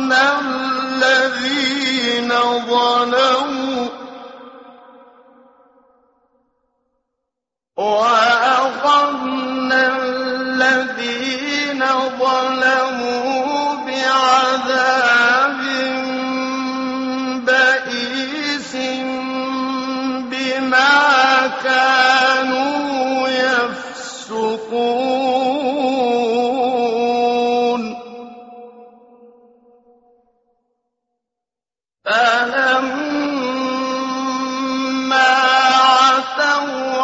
الذين ظلموا وأخذنا الذين ظلموا بعذاب بئيس بما كانوا يفسقون فلما عتوا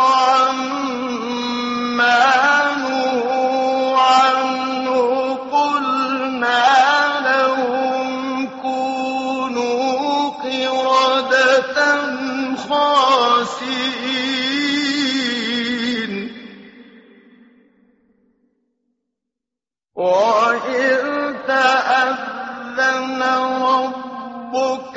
عما نهوا عنه قلنا لهم كونوا قردة خاسئين وإذ تأذن ربك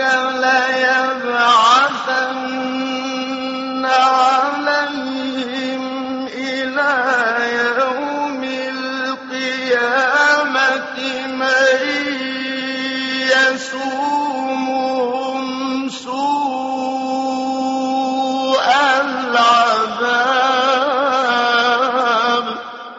ليبعثن عليهم إلى يوم القيامة من يسومهم سوء العذاب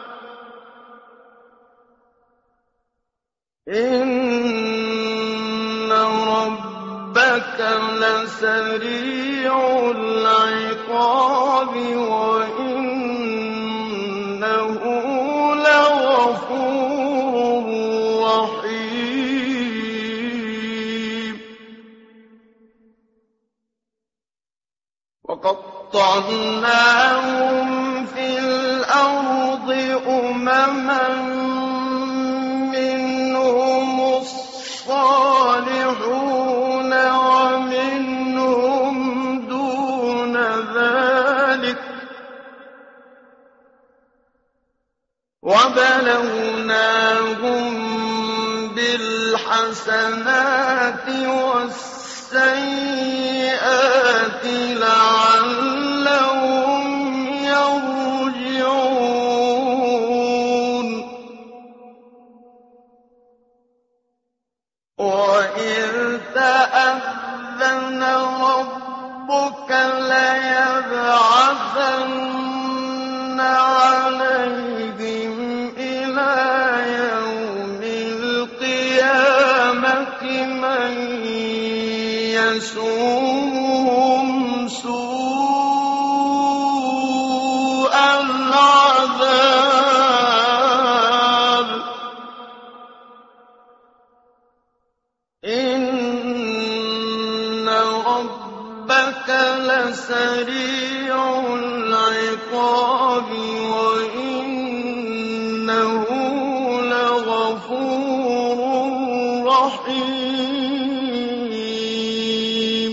إن ربك لسريع العقاب وإنه لغفور رحيم وقطعناهم في الأرض أمما منهم الصالحون ومنهم دون ذلك وبلوناهم بالحسنات والسيئات لعلهم يرجعون وإذ تأذن ربك ليبعثن عليهم إلى يوم القيامة من يسومهم سوء العذاب إن ربك لسريع العقاب وإنه لغفور رحيم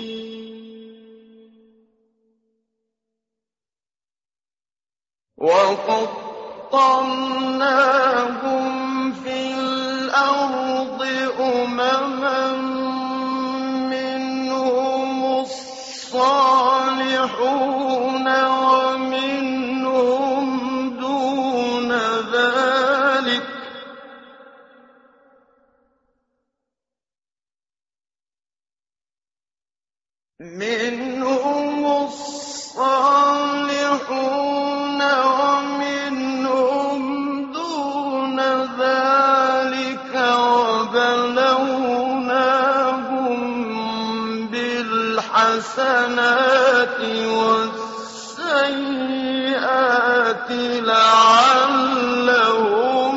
وقطعناهم في الأرض أمما منهم الصالحون ومنهم دون ذلك منهم الصالحون ومنهم دون ذلك وبلوناهم بالحسنات والسيئات لعلهم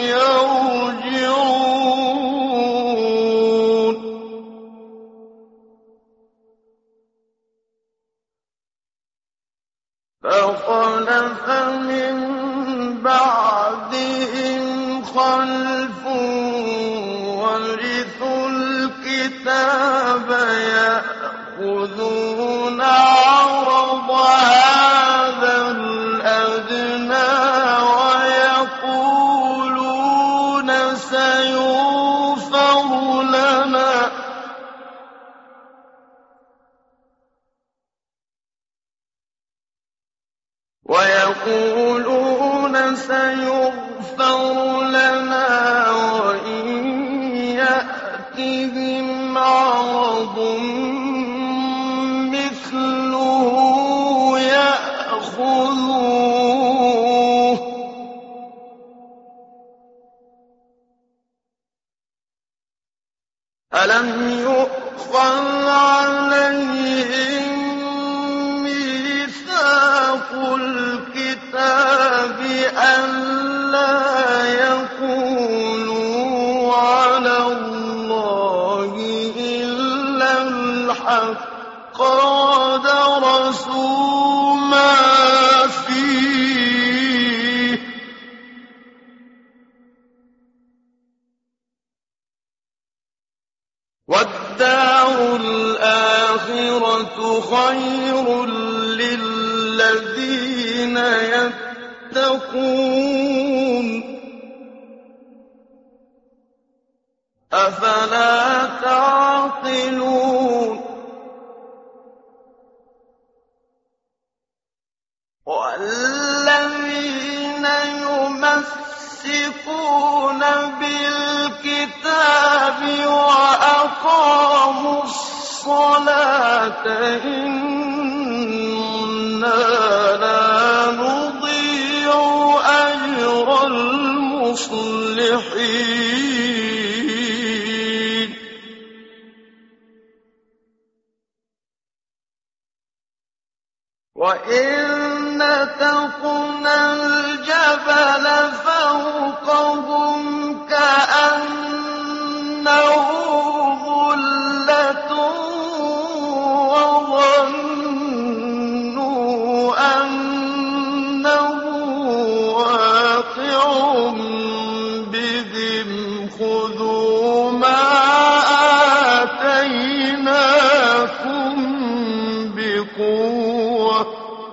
يرجعون فخلف من بعدهم خلف ورثوا الكتاب يأخذون عرض هذا الأدنى ويقولون سيغفر لنا ويقولون سيغفر لنا وإن يأتهم ألم يؤخذ عليهم ميثاق الكتاب ألا يقولوا على الله إلا الحق ودرسوا ما فيه والدار الآخرة خير للذين يتقون أفلا تعقلون والذين يمسكون بالكتاب وأقاموا الصلاة إنا لا نضيع أجر المصلحين وإن نتقنا الجبل فوقهم كأنه ظلة وظنوا أنه واقع بهم خذوا ما آتيناكم بقوة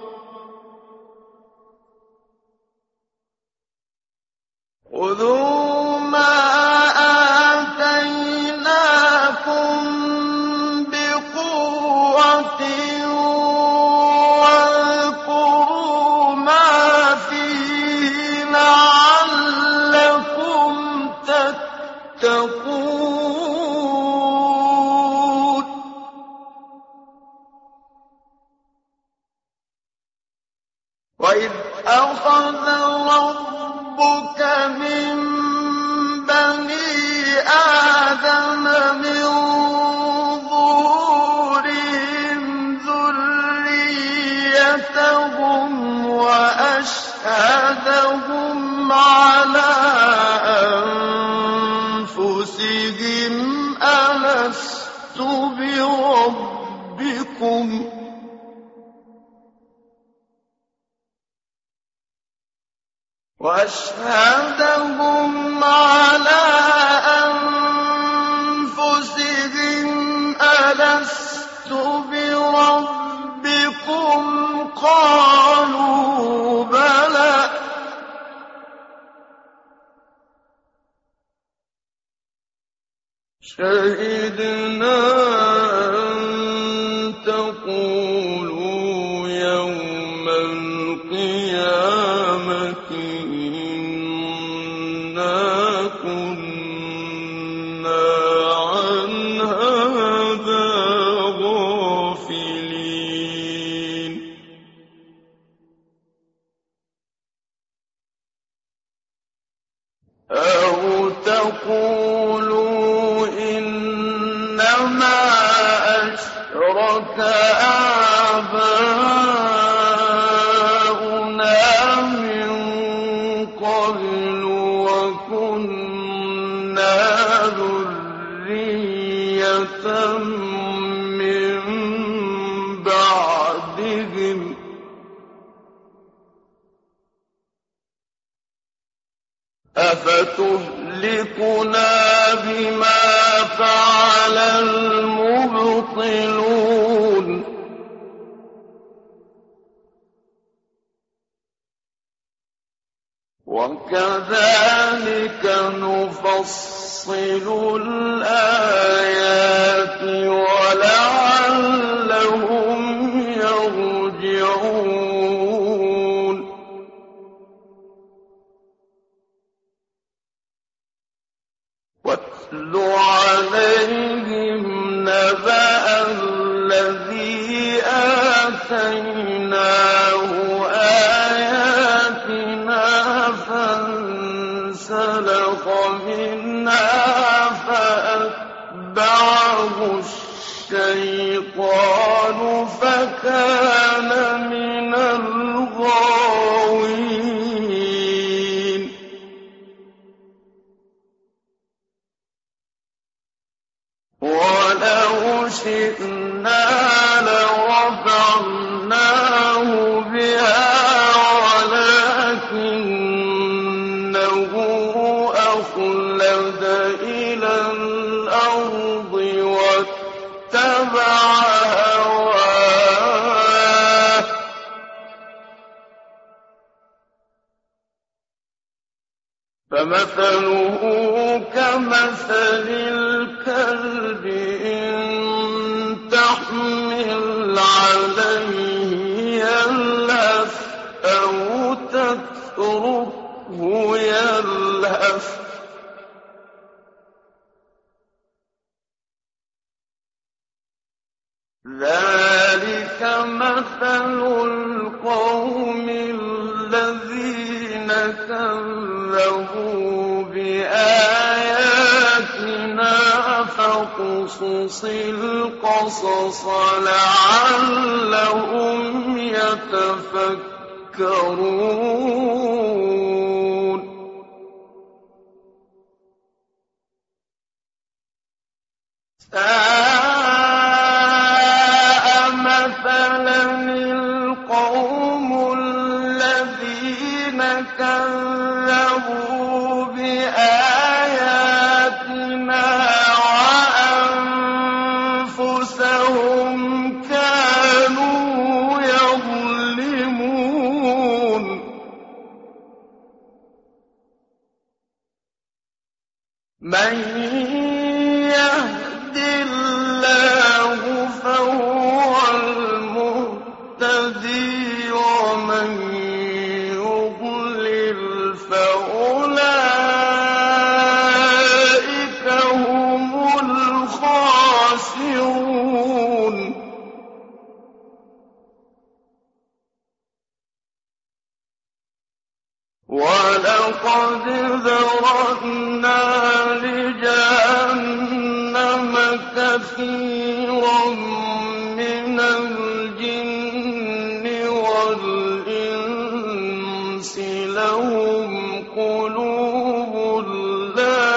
خذوا ما آتيناكم بقوة واذكروا ما فيه لعلكم تتقون وإذ أخذ ربك من بني آدم من ظهورهم ذريتهم وأشهدهم على أنفسهم ألست بربكم وأشهدهم على أنفسهم ألست بربكم قالوا بلى شهدنا أن تقولوا يوم القيامة إنا كنا عن هذا غافلين أو تقولوا إنما أشرك آباؤنا من قبل وكنا ذرية من بعدهم أفتهلكنا بما فعل المبطلون وكذلك نفصل الآيات ولعلهم يرجعون واتل عليهم نبأ الذي آتيناه آياتنا فانسلخ منها فأتبعه شِئْنَا لَرَفَعْنَاهُ بِهَا وَلَٰكِنَّهُ أَخْلَدَ إِلَى الْأَرْضِ وَاتَّبَعَ هَوَاهُ فَمَثَلُهُ كَمَثَلِ الْكَلْبِ إِن تَحْمِلْ عَلَيْهِ يَلْهَثْ أَوْ تَتْرُكْهُ يَلْهَث ۚ ذَٰلِكَ مَثَلُ الْقَوْمِ الَّذِينَ كَذَّبُوا بِآيَاتِنَا فَاقْصُصِ الْقَصَصَ لَعَلَّهُمْ يَتَفَكَّرُونَ سَاءَ مَثَلًا الْقَوْمُ الَّذِينَ كَذَّبُوا بِآيَاتِنَا وَأَنفُسَهُمْ كَانُوا يَظْلِمُونَ مَن يَهْدِ اللَّهُ فَهُوَ الْمُهْتَدِي وَمَن يُضْلِلْ فَأُولَٰئِكَ هُمُ الْخَاسِرُونَ وَلَقَدْ ذَرَأْنَا لِجَهَنَّمَ كَثِيرًا مِّنَ الْجِنِّ وَالْإِنسِ لَهُمْ قُلُوبٌ لَّا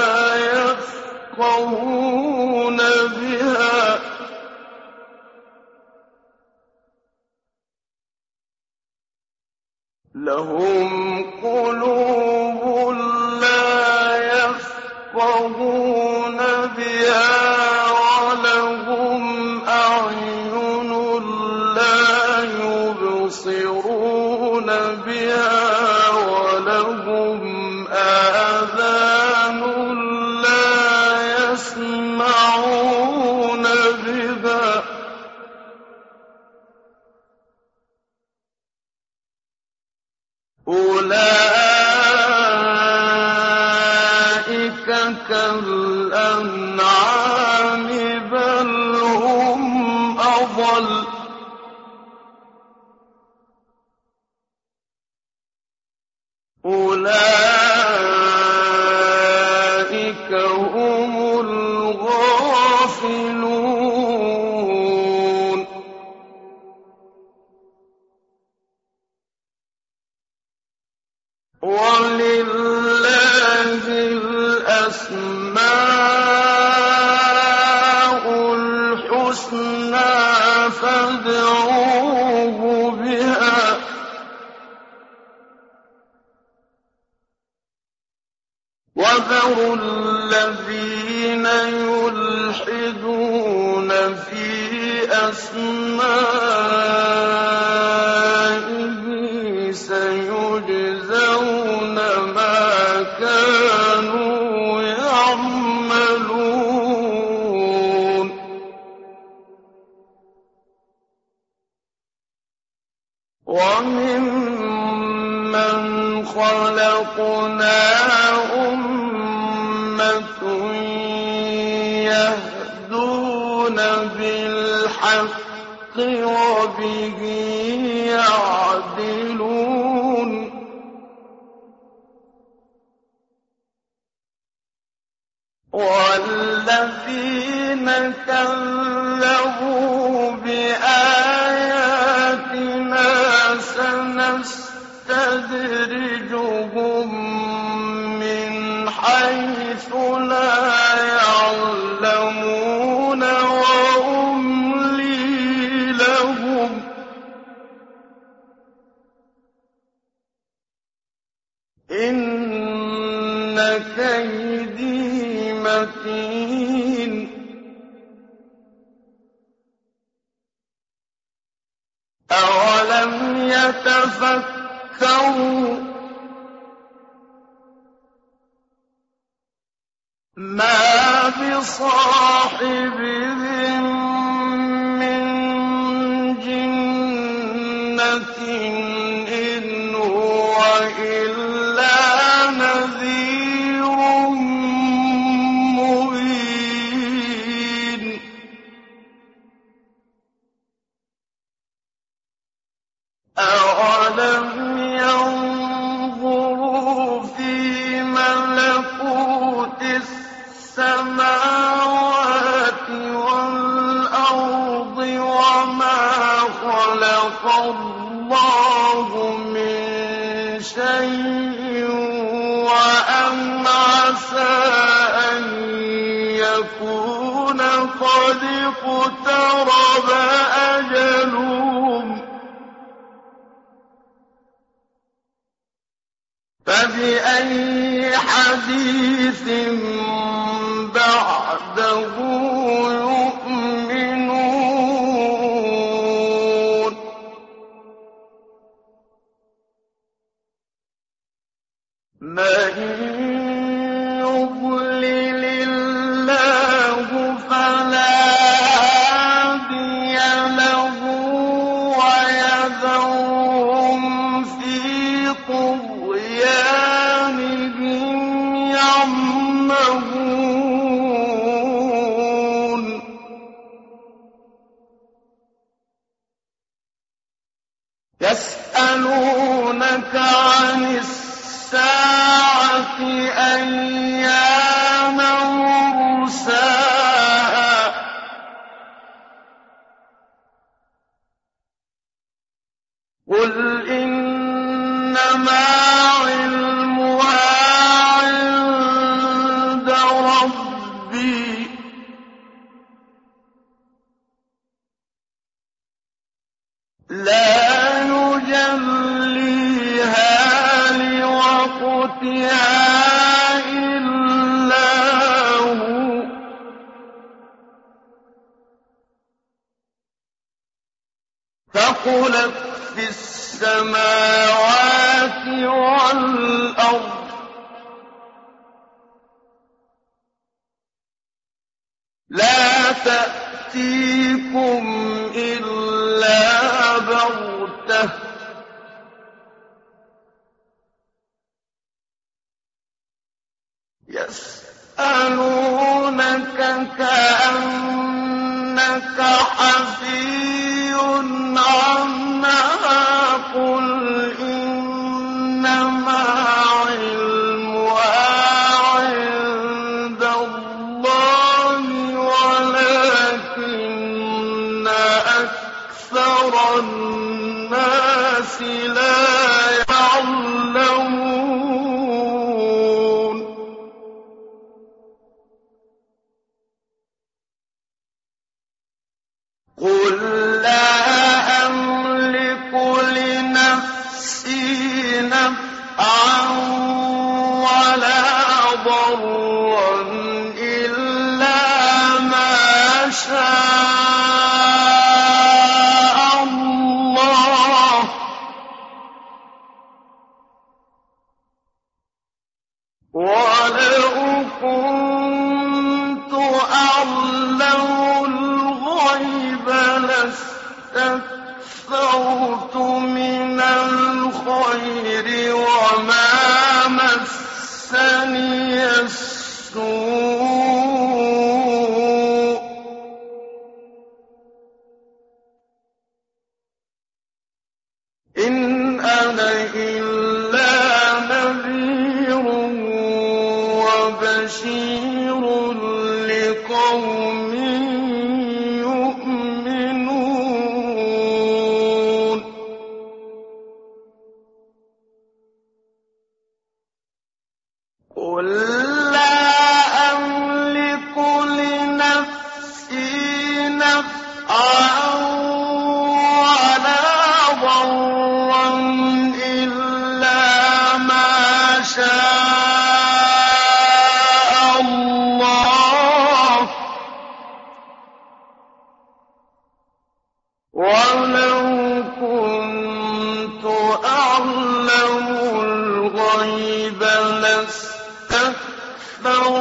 يَفْقَهُونَ بِهَا لَهُمْ قُلُوبٌ لَّا يَفْقَهُونَ بِهَا وَلَهُمْ أَعْيُنٌ لَّا يُبْصِرُونَ بِهَا وَلَهُمْ آذَانٌ لَّا يَسْمَعُونَ بِهَا ۚ أُولَٰئِكَ كَالْأَنْعَامِ بَلْ هُمْ أَضَلُّ ۚ أُولَٰئِكَ هُمُ الْغَافِلُونَ وَلِلَّهِ الْأَسْمَاءُ الْحُسْنَىٰ فَادْعُوهُ بِهَا ۖ وَذَرُوا الَّذِينَ يُلْحِدُونَ فِي أَسْمَائِهِ سَيُجْزَوْنَ مَا كَانُوا يَعْمَلُونَ وَمِمَّنْ خَلَقْنَا أُمَّةٌ يَهْدُونَ بِالْحَقِّ وَبِهِ يَعْدِلُونَ وَالَّذِينَ كَذَّبُوا بِآيَاتِنَا سَنَسْتَدْرِجُهُم مِّنْ حَيْثُ لَا يَعْلَمُونَ وَأُمْلِي أيدي متين أولم يتفكروا ما بصاحبهم من جنة إن هو إلا نذير مبين أولم ينظروا في ملكوت السماوات والأرض وما خلق الله من شيء وأن عسى أن يكون قد اقترب أجلهم فبأي حديث بعده يؤمنون من يضلل الله فلا هادي له ويذرهم في طغيانهم يعمهون يسألونك عن الساعة أيان مرساها قل إنما علمها عند ربي لا يجليها لوقتها إلا هو ثقلت في السماوات والأرض لا تأتيكم إلا بغتة يسألونك كأنك حفي عنها قل إنما علمها عند الله ولكن أكثر الناس لا يعلمون قل لا أملك لنفسي نفعا ولا ضرا إلا ما شاء الله ولو كنت أعلم الغيب لاستكثرت من الخير وما مسني السوء إن أنا إلا نذير وبشير لقوم يؤمنون قل لا أملك لنفسي نفعا ولا ضرا إلا ما شاء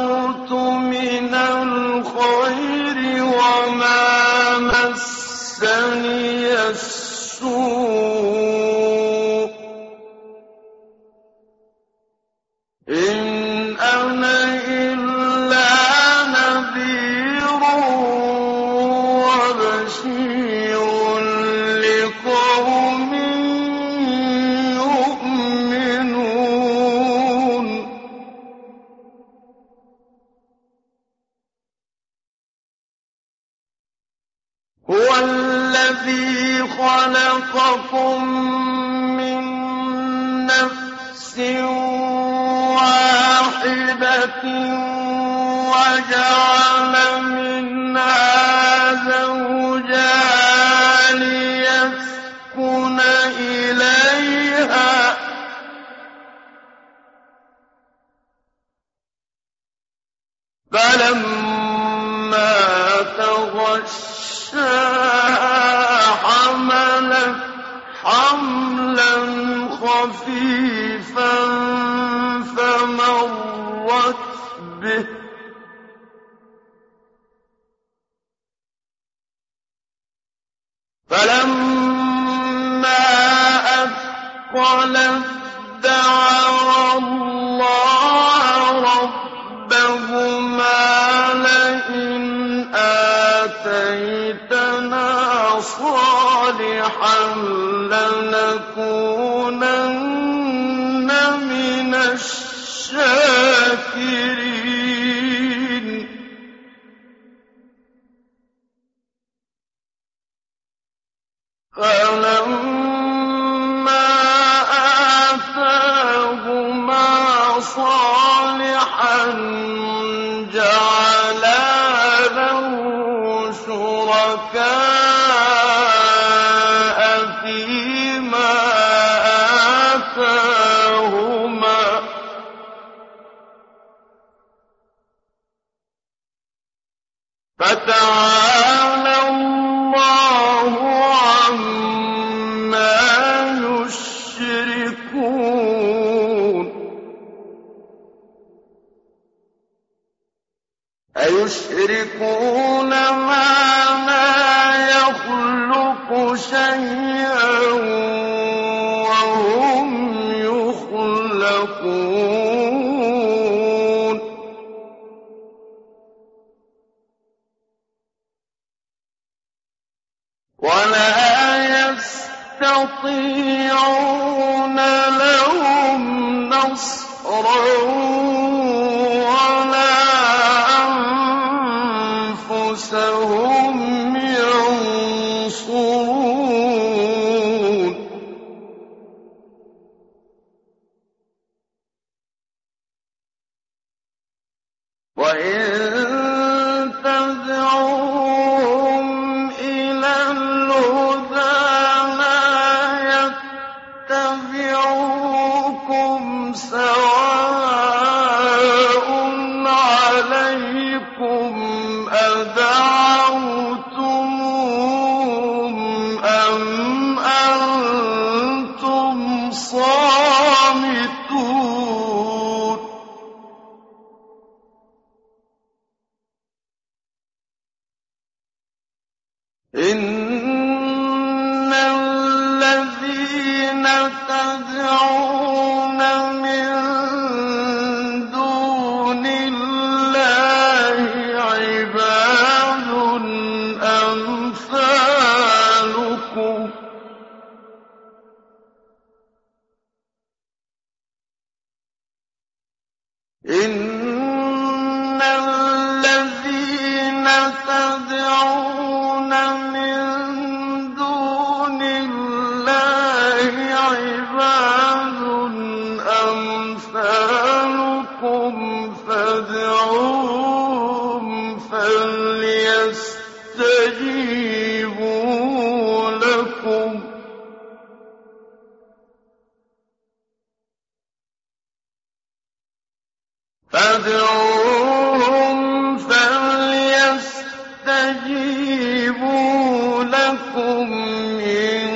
استكثرت من الخير وما مسني السوء إن أنا إلا نذير وبشير لقوم يؤمنون هو الذي خلقكم من نفس واحدة وجعل منها زوجها ليسكن إليها فلما تغشاها حملت حملا خفيفا فمرت به فلما أثقلت دعوا الله ربهما لئن آتيتنا صالحا لنكونن من الشاكرين فلما آتاهما صالحا جعلا له شركاء فيما آتاهما فتعالى الله عما يشركون أيشركون ما لا يخلق شيئا وهم يخلقون ولا يستطيعون لهم نصرا ولا أنفسهم ينصرون وإن تدعوهم إلى الهدى لا يتبعوكم سواء عليكم أدعوتموهم أم أنتم صامتون إن الذين تدعون من دون الله عباد أمثالكم إن الذين تدعون من دون الله عباد أمثالكم فادعوهم فليستجيبوا لكم فادعوهم فليستجيبوا لكم إن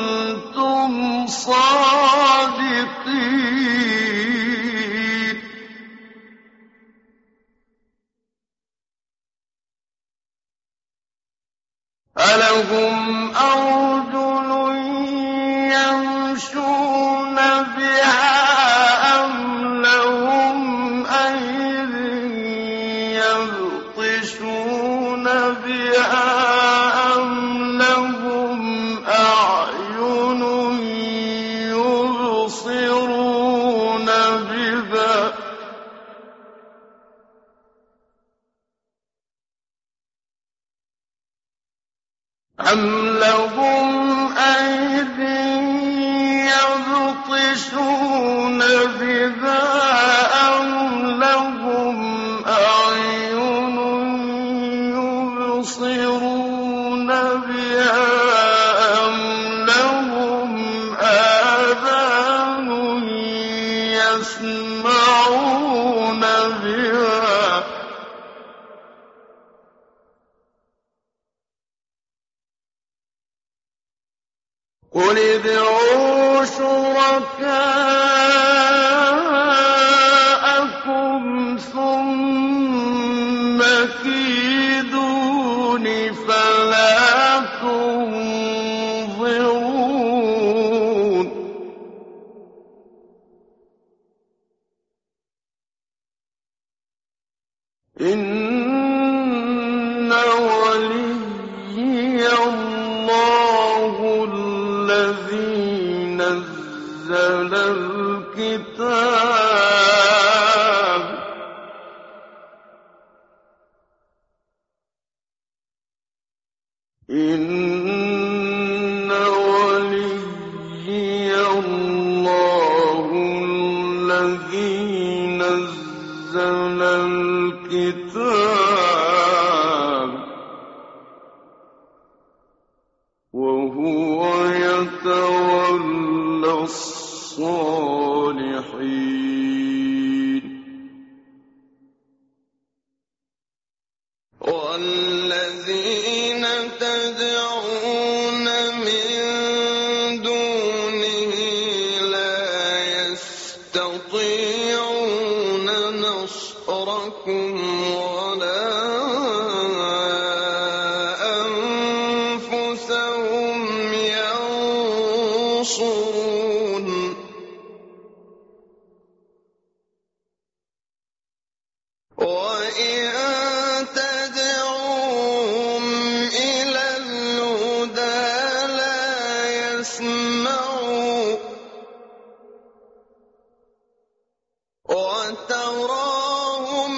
كنتم صادقين لهم أرجل يمشون بها أم لهم أيد يبطشون بها أم لهم أعين يبصرون بها أم لهم أيد يبطشون بها أم لهم أعين يبصرون بها أم لهم آذان يسمعون بها قل ادعوا شركاءكم ثم كيدون فلا تنظرون إن وليي الله الذي نزل الكتاب إن وليي الله الذي نزل الكتاب وهو يتولى الصالحين والذين تدعون من دونه لا يستطيعون نصركم ولا أنفسهم ينصرون وإن تدعوهم إلى الهدى لا يسمعوا وتراهم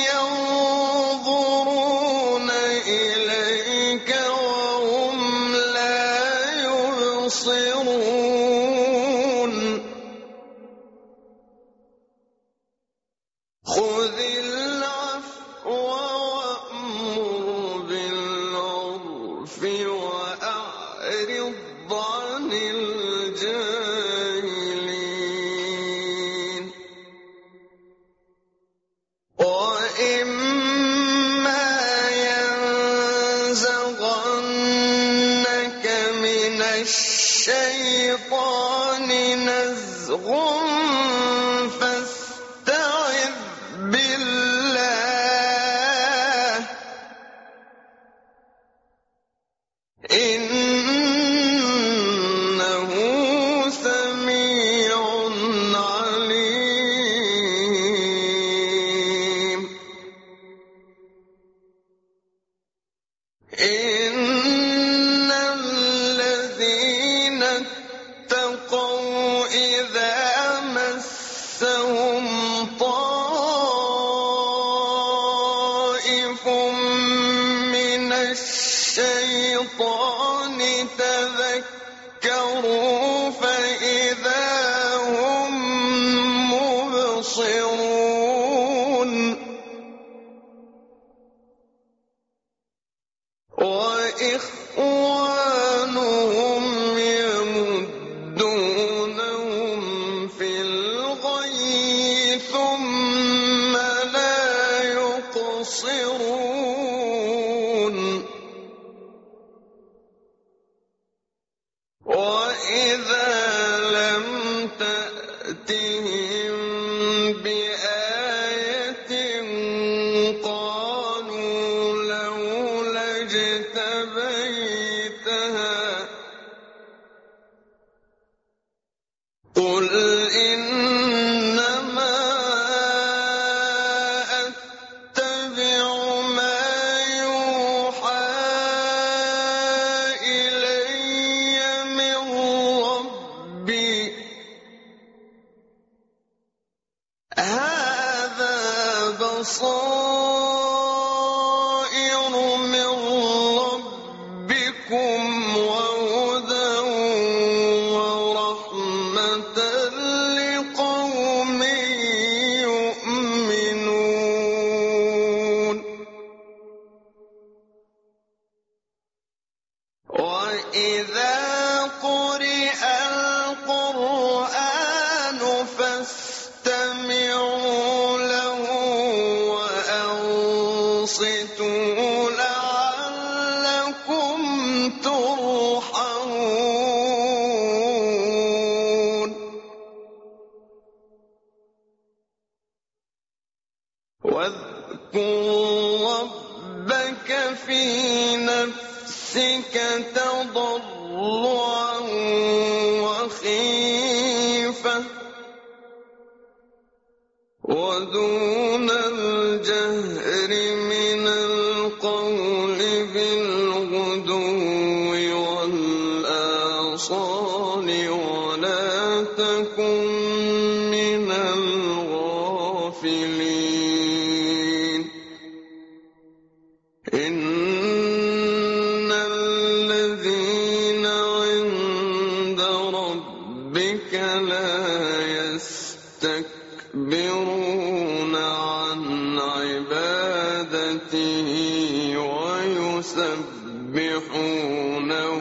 ينظرون إليك وهم لا يبصرون خذ العفو وأمر بالعرف وأعرض عن الجاهلين وإما ينزغنك من الشيطان نزغ فاستعذ بالله إنه سميع عليم إن الذين اتقوا إذا مسهم طائف من الشيطان تذكروا فإذا هم مبصرون وإخوانهم يمدونهم في الغي ثم لا يقصرون وإذا لم تأتهم بآية بَصَائِرُ مِن رَّبِّكُمْ وَهُدًى وَرَحْمَةً لِّقَوْمٍ يُؤْمِنُونَ وَإِذَا قُرِئَ الْقُرْآنُ فَاسْتَمِعُوا لَهُ وَأَنصِتُوا لَعَلَّكُمْ تُرْحَمُونَ وَاذْكُر رَّبَّكَ فِي نَفْسِكَ تَضَرُّعًا وَخِيفَةً وَدُونَ الْجَهْرِ مِنَ الْقَوْلِ بِالْغُدُوِّ وَالْآصَالِ وَلَا تَكُن مِّنَ الْغَافِلِينَ إِنَّ الَّذِينَ عِندَ رَبِّكَ لَا يَسْتَكْبِرُونَ عَنْ عِبَادَتِهِ وَيُسَبِّحُونَهُ